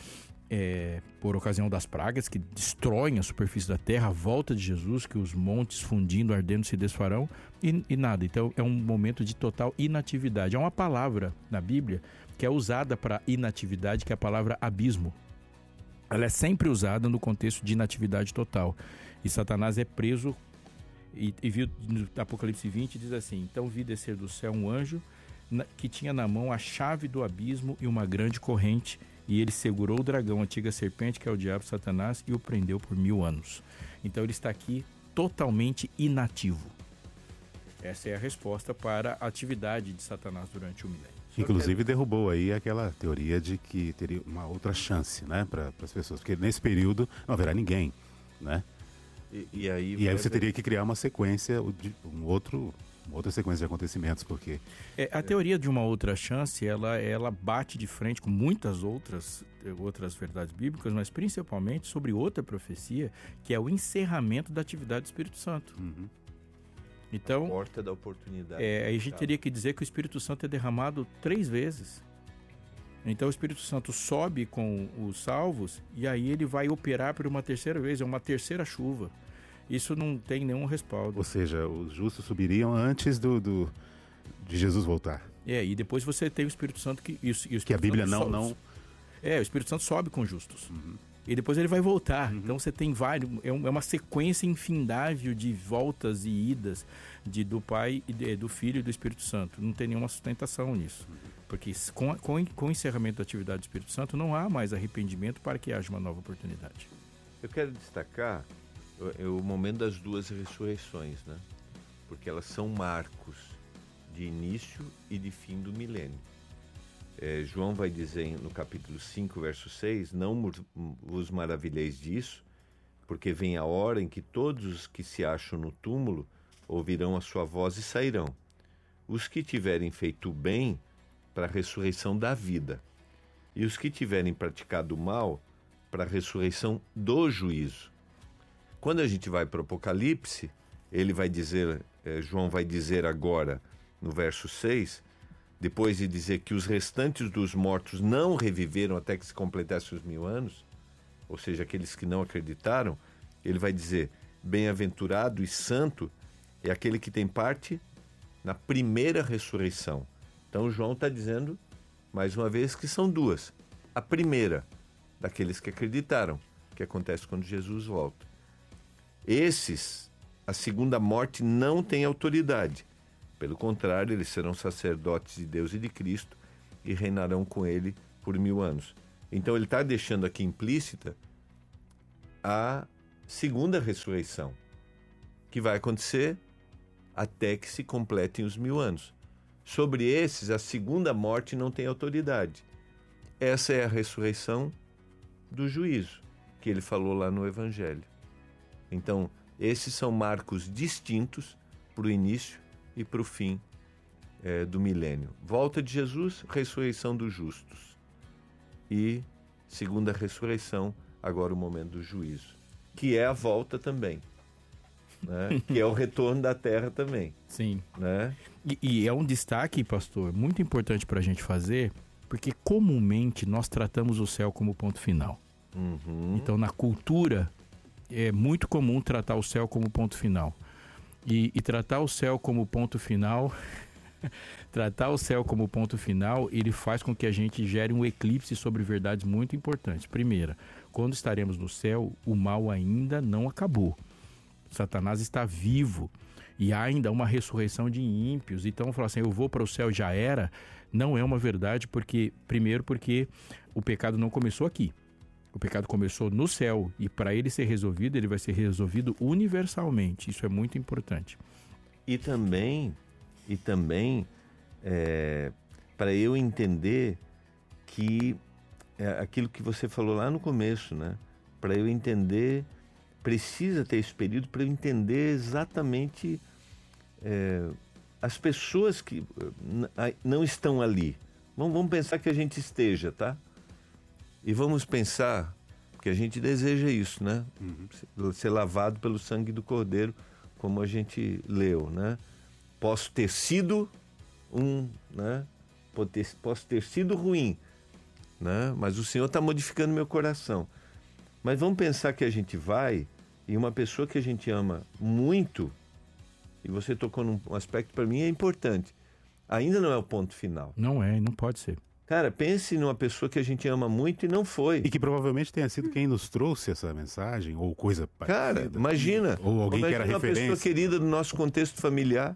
é, por ocasião das pragas que destroem a superfície da Terra, a volta de Jesus, que os montes fundindo, ardendo se desfarão, e, e nada. Então é um momento de total inatividade. Há uma palavra na Bíblia que é usada para inatividade, que é a palavra abismo. Ela é sempre usada no contexto de inatividade total. E Satanás é preso. E, e viu no Apocalipse vinte, diz assim: então vi descer do céu um anjo na, que tinha na mão a chave do abismo e uma grande corrente, e ele segurou o dragão, a antiga serpente, que é o diabo Satanás, e o prendeu por mil anos. Então ele está aqui totalmente inativo. Essa é a resposta para a atividade de Satanás durante o milênio. Inclusive derrubou aí aquela teoria de que teria uma outra chance, né, para as pessoas, porque nesse período não haverá ninguém, né? E, e aí, e aí você teria que criar uma sequência, um outro, uma outra sequência de acontecimentos, porque... É, a teoria de uma outra chance, ela, ela bate de frente com muitas outras, outras verdades bíblicas, mas principalmente sobre outra profecia, que é o encerramento da atividade do Espírito Santo. Uhum. Então, a porta da oportunidade. É, a gente teria que dizer que o Espírito Santo é derramado três vezes. Então o Espírito Santo sobe com os salvos e aí ele vai operar por uma terceira vez, é uma terceira chuva. Isso não tem nenhum respaldo. Ou seja, os justos subiriam antes do, do de Jesus voltar. É, e depois você tem o Espírito Santo que... E o, e o Espírito que a Bíblia Santo não, sobe, não... É, o Espírito Santo sobe com justos. Uhum. E depois ele vai voltar. Uhum. Então você tem vários... É uma sequência infindável de voltas e idas de, do Pai, do Filho e do Espírito Santo. Não tem nenhuma sustentação nisso. Uhum. Porque com, com, com o encerramento da atividade do Espírito Santo não há mais arrependimento para que haja uma nova oportunidade. Eu quero destacar o, o momento das duas ressurreições, né? Porque elas são marcos de início e de fim do milênio. É, João vai dizer no capítulo cinco, verso seis, não vos maravilheis disso, porque vem a hora em que todos os que se acham no túmulo ouvirão a sua voz e sairão. Os que tiverem feito o bem para a ressurreição da vida, e os que tiverem praticado o mal para a ressurreição do juízo. Quando a gente vai para o Apocalipse, ele vai dizer, eh, João vai dizer agora, no verso seis, depois de dizer que os restantes dos mortos não reviveram até que se completassem os mil anos, ou seja, aqueles que não acreditaram, ele vai dizer, bem-aventurado e santo é aquele que tem parte na primeira ressurreição. Então João está dizendo, mais uma vez, que são duas. A primeira, daqueles que acreditaram, que acontece quando Jesus volta. Esses, a segunda morte não tem autoridade. Pelo contrário, eles serão sacerdotes de Deus e de Cristo e reinarão com ele por mil anos. Então ele está deixando aqui implícita a segunda ressurreição, que vai acontecer até que se completem os mil anos. Sobre esses, a segunda morte não tem autoridade. Essa é a ressurreição do juízo, que ele falou lá no Evangelho. Então, esses são marcos distintos para o início e para o fim é, do milênio. Volta de Jesus, ressurreição dos justos. E, segunda ressurreição, agora o momento do juízo, que é a volta também. Né? Que é o retorno da terra também. Sim. Né? E, e é um destaque, pastor, muito importante para a gente fazer, porque comumente nós tratamos o céu como ponto final. Uhum. Então, na cultura, é muito comum tratar o céu como ponto final. E, e tratar o céu como ponto final... tratar o céu como ponto final, ele faz com que a gente gere um eclipse sobre verdades muito importantes. Primeira, quando estaremos no céu, o mal ainda não acabou. Satanás está vivo e há ainda uma ressurreição de ímpios. Então, falar assim, eu vou para o céu, já era, não é uma verdade, porque primeiro porque o pecado não começou aqui. O pecado começou no céu e para ele ser resolvido, ele vai ser resolvido universalmente. Isso é muito importante. E também, e também é, para eu entender que é aquilo que você falou lá no começo, né? Para eu entender, precisa ter esse período para eu entender exatamente é, as pessoas que não estão ali. Vamos, vamos pensar que a gente esteja, tá? E vamos pensar, porque a gente deseja isso, né? Uhum. Ser lavado pelo sangue do Cordeiro, como a gente leu, né? Posso ter sido um, né? Posso ter, posso ter sido ruim, né? Mas o Senhor está modificando meu coração. Mas vamos pensar que a gente vai e uma pessoa que a gente ama muito, e você tocou num aspecto para mim é importante, ainda não é o ponto final. Não é, não pode ser. Cara, pense numa pessoa que a gente ama muito e não foi. E que provavelmente tenha sido quem nos trouxe essa mensagem, ou coisa parecida. Cara, imagina. Ou alguém imagina que era uma referência. pessoa querida do nosso contexto familiar.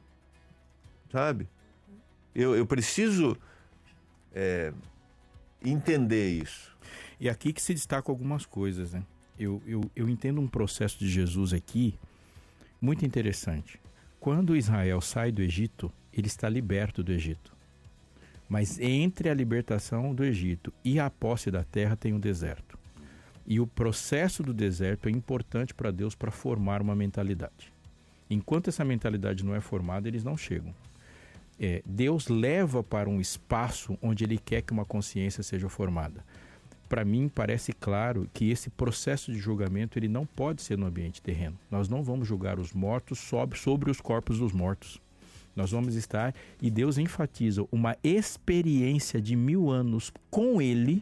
Sabe? Eu, eu preciso é, entender isso. E aqui que se destacam algumas coisas, né? Eu, eu, eu entendo um processo de Jesus aqui muito interessante. Quando Israel sai do Egito, ele está liberto do Egito. Mas entre a libertação do Egito e a posse da terra tem um deserto. E o processo do deserto é importante para Deus para formar uma mentalidade. Enquanto essa mentalidade não é formada, eles não chegam. É, Deus leva para um espaço onde Ele quer que uma consciência seja formada. Para mim, parece claro que esse processo de julgamento ele não pode ser no ambiente terreno. Nós não vamos julgar os mortos sobre, sobre os corpos dos mortos. Nós vamos estar, e Deus enfatiza uma experiência de mil anos com Ele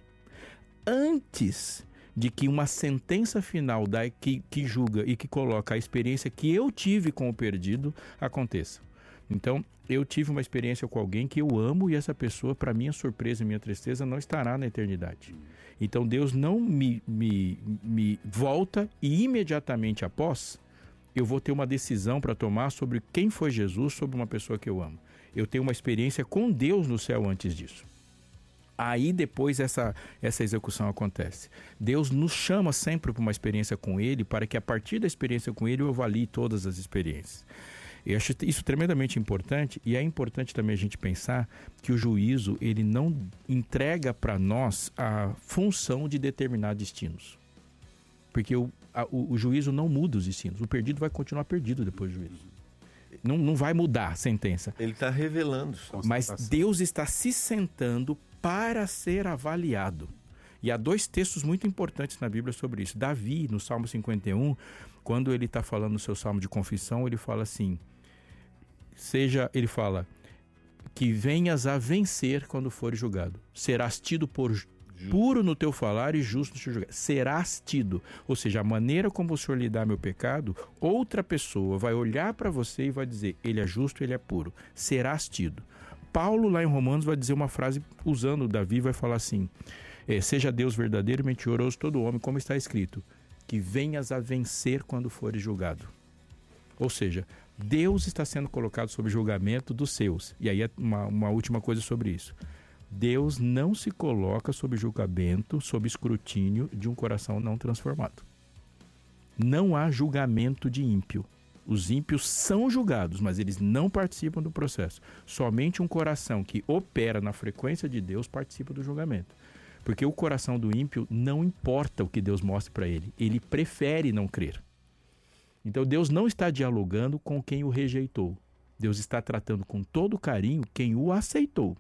antes de que uma sentença final da, que, que julga e que coloca a experiência que eu tive com o perdido aconteça. Então, eu tive uma experiência com alguém que eu amo e essa pessoa, para minha surpresa e minha tristeza, não estará na eternidade. Então, Deus não me, me, me volta e imediatamente após, eu vou ter uma decisão para tomar sobre quem foi Jesus, sobre uma pessoa que eu amo. Eu tenho uma experiência com Deus no céu antes disso. Aí depois essa, essa execução acontece. Deus nos chama sempre para uma experiência com Ele, para que a partir da experiência com Ele eu avalie todas as experiências. Eu acho isso tremendamente importante, e é importante também a gente pensar que o juízo ele não entrega para nós a função de determinar destinos. Porque o, a, o, o juízo não muda os destinos. O perdido vai continuar perdido depois do juízo. Não, não vai mudar a sentença. Ele está revelando. Mas Deus está se sentando para ser avaliado. E há dois textos muito importantes na Bíblia sobre isso. Davi, no Salmo cinquenta e um, quando ele está falando no seu Salmo de confissão, ele fala assim, seja, ele fala, que venhas a vencer quando fores julgado. Serás tido por puro no teu falar e justo no teu julgar. Serás tido. Ou seja, a maneira como o Senhor lidar meu pecado, outra pessoa vai olhar para você e vai dizer, ele é justo, ele é puro. Serás tido. Paulo, lá em Romanos, vai dizer uma frase, usando Davi, vai falar assim, é, seja Deus verdadeiro e mentiroso todo homem, como está escrito, que venhas a vencer quando fores julgado. Ou seja, Deus está sendo colocado sob julgamento dos seus. E aí, uma, uma última coisa sobre isso. Deus não se coloca sob julgamento, sob escrutínio de um coração não transformado. Não há julgamento de ímpio. Os ímpios são julgados, mas eles não participam do processo. Somente um coração que opera na frequência de Deus participa do julgamento. Porque o coração do ímpio não importa o que Deus mostre para ele. Ele prefere não crer. Então Deus não está dialogando com quem o rejeitou. Deus está tratando com todo carinho quem o aceitou.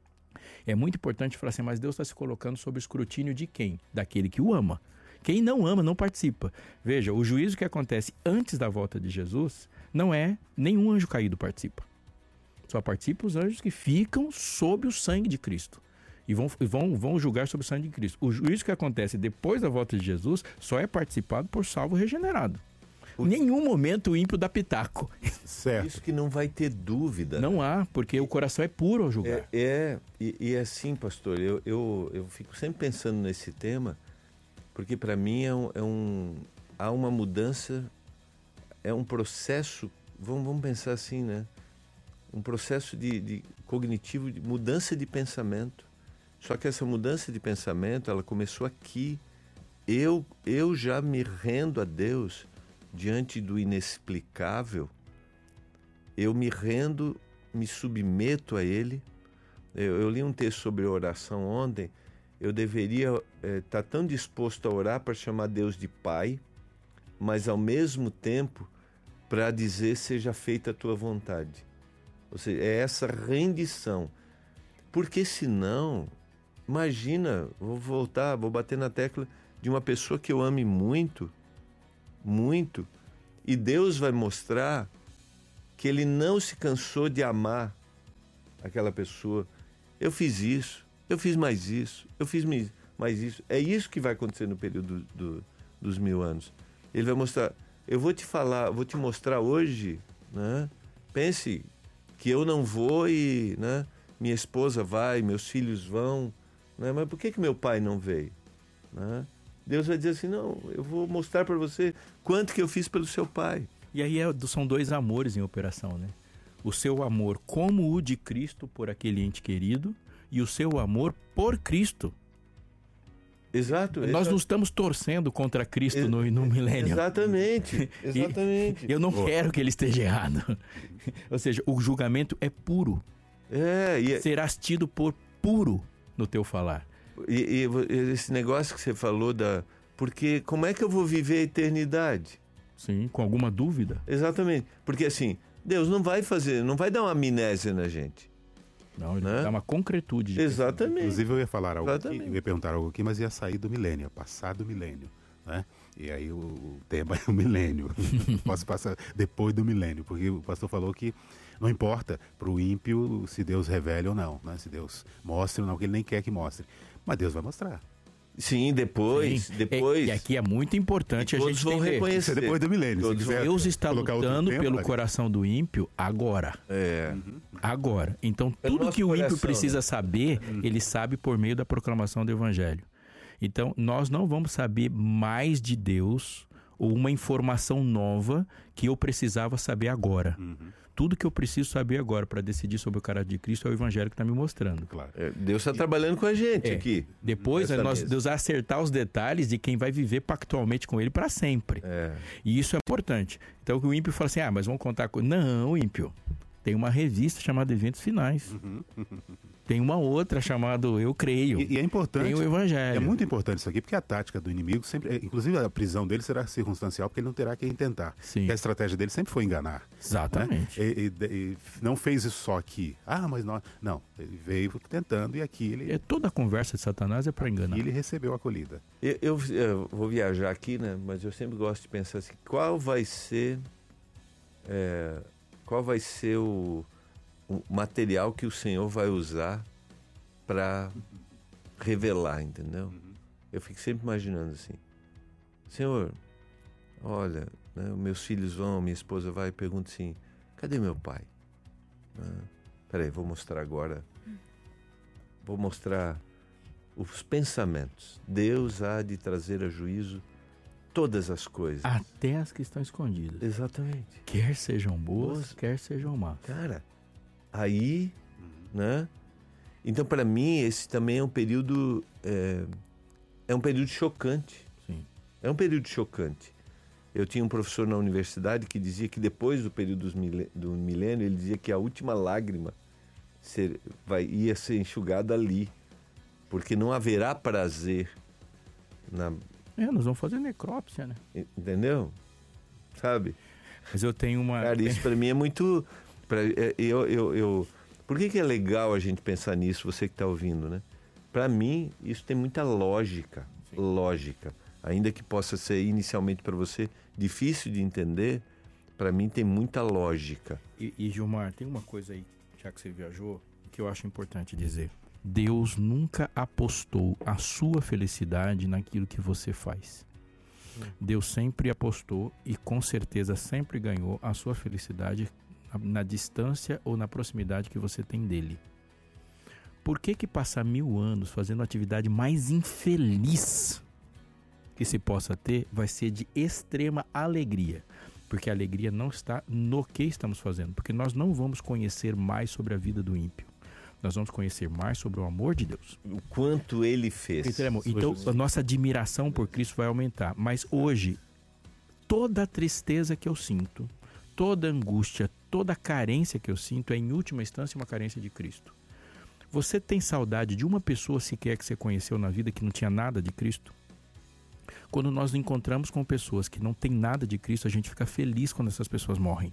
É muito importante falar assim, mas Deus está se colocando sob o escrutínio de quem? Daquele que o ama. Quem não ama não participa. Veja, o juízo que acontece antes da volta de Jesus não é nenhum anjo caído participa. Só participam os anjos que ficam sob o sangue de Cristo. E vão, vão, vão julgar sobre o sangue de Cristo. O juízo que acontece depois da volta de Jesus só é participado por salvo regenerado. Em nenhum momento o ímpio dá pitaco. Certo. Isso que não vai ter dúvida. Não há, porque o coração é puro ao julgar. É, é e, e é assim, pastor, eu, eu, eu fico sempre pensando nesse tema, porque para mim é um, é um... Há uma mudança, é um processo, vamos, vamos pensar assim, né? Um processo de, de cognitivo, de mudança de pensamento. Só que essa mudança de pensamento, ela começou aqui. Eu, eu já me rendo a Deus diante do inexplicável. Eu me rendo, me submeto a Ele. Eu, eu li um texto sobre oração ontem. Eu deveria estar é, tão disposto a orar para chamar Deus de Pai, mas ao mesmo tempo para dizer seja feita a tua vontade. Ou seja, é essa rendição. Porque senão, imagina, vou voltar, vou bater na tecla de uma pessoa que eu ame muito, muito, e Deus vai mostrar que Ele não se cansou de amar aquela pessoa. Eu fiz isso, eu fiz mais isso, eu fiz mais isso. É isso que vai acontecer no período do, do, dos mil anos. Ele vai mostrar, eu vou te falar, vou te mostrar hoje, né? Pense que eu não vou e, né, minha esposa vai, meus filhos vão, né? Mas por que que meu pai não veio? Né? Deus vai dizer assim, não, eu vou mostrar para você quanto que eu fiz pelo seu pai. E aí é, são dois amores em operação, né? O seu amor como o de Cristo por aquele ente querido e o seu amor por Cristo. Exato. Nós exato. não estamos torcendo contra Cristo Ex- no, no milênio. Exatamente, exatamente. E eu não Pô. quero que ele esteja errado. Ou seja, o julgamento é puro. É, e... Serás tido por puro no teu falar. E, e esse negócio que você falou da... Porque como é que eu vou viver a eternidade? Sim, com alguma dúvida. Exatamente. Porque assim, Deus não vai fazer, não vai dar uma amnésia na gente. Não, ele né? dá uma concretude. De Exatamente. Inclusive eu ia falar algo Exatamente. aqui, eu ia perguntar algo aqui, mas ia sair do milênio, passar do milênio, né? E aí o, o tema é o milênio. Posso passar depois do milênio, porque o pastor falou que não importa para o ímpio se Deus revele ou não, né? Se Deus mostre ou não, que ele nem quer que mostre. Mas Deus vai mostrar. Sim, depois, Sim. depois. E aqui é muito importante a gente vão entender. reconhecer. Isso é depois do milênio. Todos se quiser Deus está lutando tempo, pelo mas... coração do ímpio agora. É. Uhum. Agora. Então, Pelo tudo que o coração, ímpio precisa né? saber, Uhum. ele sabe por meio da proclamação do Evangelho. Então, nós não vamos saber mais de Deus ou uma informação nova que eu precisava saber agora. Uhum. Tudo que eu preciso saber agora para decidir sobre o caráter de Cristo é o Evangelho que está me mostrando. Claro. É, Deus está trabalhando com a gente É. aqui. Depois é nós, Deus vai acertar os detalhes de quem vai viver pactualmente com Ele para sempre. É. E isso é importante. Então o ímpio fala assim, ah, mas vamos contar com... Não, ímpio. Tem uma revista chamada Eventos Finais. Uhum. Tem uma outra chamada Eu Creio. E, e é importante. Tem o Evangelho. É muito importante isso aqui, porque a tática do inimigo sempre... Inclusive a prisão dele será circunstancial, porque ele não terá quem tentar. Sim. Porque a estratégia dele sempre foi enganar. Exatamente. Né? E, e, e não fez isso só aqui. Ah, mas nós... Não, ele veio tentando e aqui ele... É, toda a conversa de Satanás é para enganar. E ele recebeu a acolhida. Eu, eu, eu vou viajar aqui, né? Mas eu sempre gosto de pensar assim, qual vai ser... É, qual vai ser o... o material que o Senhor vai usar para revelar, entendeu? Eu fico sempre imaginando assim, Senhor, olha, né, meus filhos vão, minha esposa vai e pergunta assim, cadê meu pai? Ah, peraí, vou mostrar agora, vou mostrar os pensamentos. Deus há de trazer a juízo todas as coisas. Até as que estão escondidas. Exatamente. Quer sejam boas, Boas. quer sejam más. Cara, aí, né? Então, para mim, esse também é um período, é, é um período chocante. Sim. É um período chocante. Eu tinha um professor na universidade que dizia que depois do período dos milê- do milênio, ele dizia que a última lágrima ser, vai, ia ser enxugada ali, porque não haverá prazer na... É, nós vamos fazer necrópsia, né? Entendeu? Sabe? Mas eu tenho uma... Cara, isso para mim é muito... Pra, é, eu, eu, eu... Por que, que é legal a gente pensar nisso, você que está ouvindo, né? Para mim, isso tem muita lógica. Sim. Lógica. Ainda que possa ser inicialmente para você difícil de entender, para mim tem muita lógica. E, e Gilmar, tem uma coisa aí, já que você viajou, que eu acho importante dizer. Deus nunca apostou a sua felicidade naquilo que você faz. Deus sempre apostou e com certeza sempre ganhou a sua felicidade na distância ou na proximidade que você tem dele. Por que que passar mil anos fazendo a atividade mais infeliz que se possa ter vai ser de extrema alegria? Porque a alegria não está no que estamos fazendo, porque nós não vamos conhecer mais sobre a vida do ímpio. Nós vamos conhecer mais sobre o amor de Deus. O quanto ele fez. Então, então a nossa admiração por Cristo vai aumentar. Mas hoje, toda a tristeza que eu sinto, toda a angústia, toda a carência que eu sinto é, em última instância, uma carência de Cristo. Você tem saudade de uma pessoa sequer que você conheceu na vida que não tinha nada de Cristo? Quando nós nos encontramos com pessoas que não têm nada de Cristo, a gente fica feliz quando essas pessoas morrem.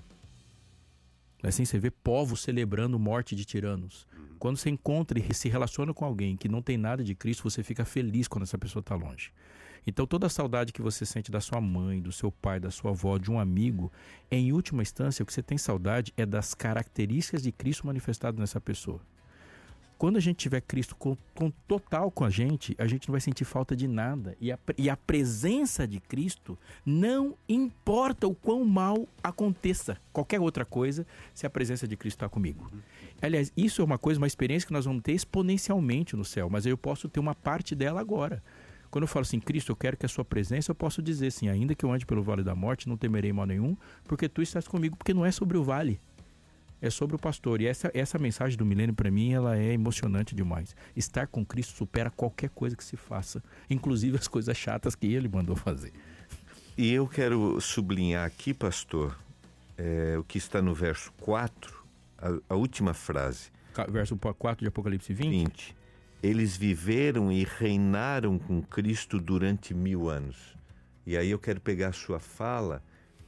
Assim, você vê povos celebrando morte de tiranos. Quando você encontra e se relaciona com alguém que não tem nada de Cristo, você fica feliz quando essa pessoa está longe. Então, toda a saudade que você sente da sua mãe, do seu pai, da sua avó, de um amigo, em última instância, o que você tem saudade é das características de Cristo manifestadas nessa pessoa. Quando a gente tiver Cristo com, com total com a gente, a gente não vai sentir falta de nada. E a, e a presença de Cristo não importa o quão mal aconteça qualquer outra coisa, se a presença de Cristo está comigo. Aliás, isso é uma coisa, uma experiência que nós vamos ter exponencialmente no céu, mas eu posso ter uma parte dela agora. Quando eu falo assim, Cristo, eu quero que a sua presença, eu posso dizer assim, ainda que eu ande pelo vale da morte, não temerei mal nenhum, porque tu estás comigo, porque não é sobre o vale. É sobre o pastor. E essa, essa mensagem do milênio, para mim, ela é emocionante demais. Estar com Cristo supera qualquer coisa que se faça, inclusive as coisas chatas que ele mandou fazer. E eu quero sublinhar aqui, pastor, é, o que está no verso quatro, a, a última frase. Verso quatro de Apocalipse vinte? vinte. Eles viveram e reinaram com Cristo durante mil anos. E aí eu quero pegar a sua fala...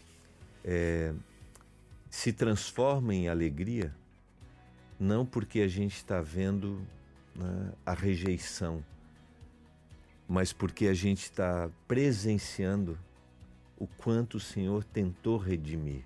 É, se transforma em alegria, não porque a gente está vendo, né, a rejeição, mas porque a gente está presenciando o quanto o Senhor tentou redimir.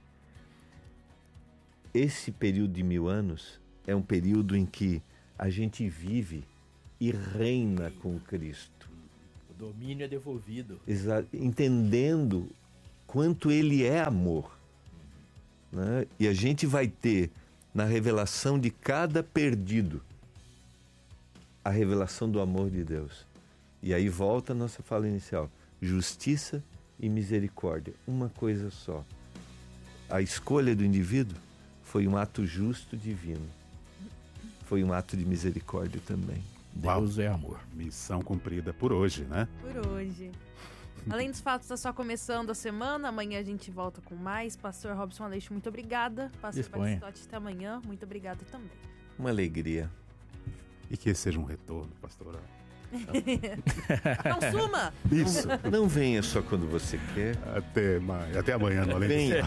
Esse período de mil anos é um período em que a gente vive e reina com Cristo. O domínio é devolvido. Exato, entendendo quanto Ele é amor. Né? E a gente vai ter na revelação de cada perdido a revelação do amor de Deus. E aí volta a nossa fala inicial: justiça e misericórdia, uma coisa só. A escolha do indivíduo foi um ato justo divino, foi um ato de misericórdia também. Deus é amor. Missão cumprida por hoje, né? Por hoje. Além dos fatos, está só começando a semana. Amanhã a gente volta com mais. Pastor Robson Aleixo, muito obrigada. Pastor Batistotti, até amanhã. Muito obrigada também. Uma alegria. E que esse seja um retorno, pastor. Não suma! Isso. Não, não venha só quando você quer. Até, até amanhã, no Além Venha.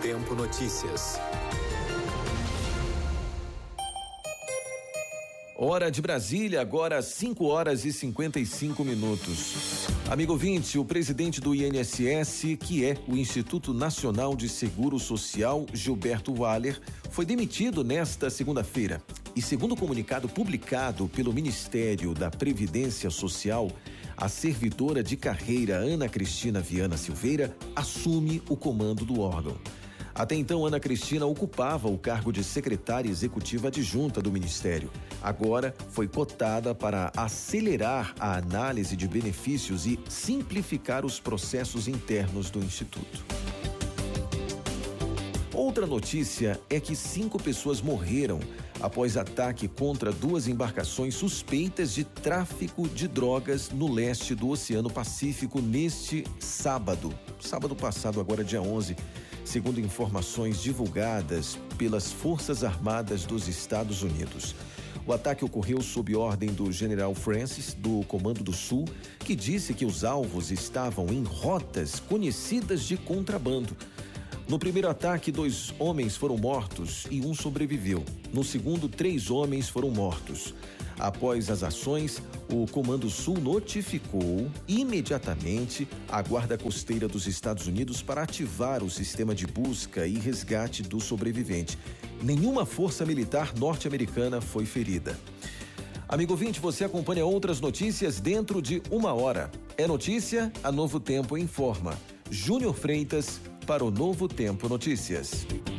Tempo Notícias. Hora de Brasília, agora cinco horas e cinquenta e cinco minutos. Amigo ouvinte, o presidente do I N S S, que é o Instituto Nacional de Seguro Social, Gilberto Waller, foi demitido nesta segunda-feira. E segundo o comunicado publicado pelo Ministério da Previdência Social, a servidora de carreira Ana Cristina Viana Silveira assume o comando do órgão. Até então, Ana Cristina ocupava o cargo de secretária executiva adjunta do Ministério. Agora, foi cotada para acelerar a análise de benefícios e simplificar os processos internos do Instituto. Outra notícia é que cinco pessoas morreram após ataque contra duas embarcações suspeitas de tráfico de drogas no leste do Oceano Pacífico neste sábado. Sábado passado, agora dia onze. Segundo informações divulgadas pelas Forças Armadas dos Estados Unidos. O ataque ocorreu sob ordem do general Francis, do Comando do Sul, que disse que os alvos estavam em rotas conhecidas de contrabando. No primeiro ataque, dois homens foram mortos e um sobreviveu. No segundo, três homens foram mortos. Após as ações, o Comando Sul notificou imediatamente a Guarda Costeira dos Estados Unidos para ativar o sistema de busca e resgate do sobrevivente. Nenhuma força militar norte-americana foi ferida. Amigo ouvinte, você acompanha outras notícias dentro de uma hora. É notícia, a Novo Tempo informa. Júnior Freitas para o Novo Tempo Notícias.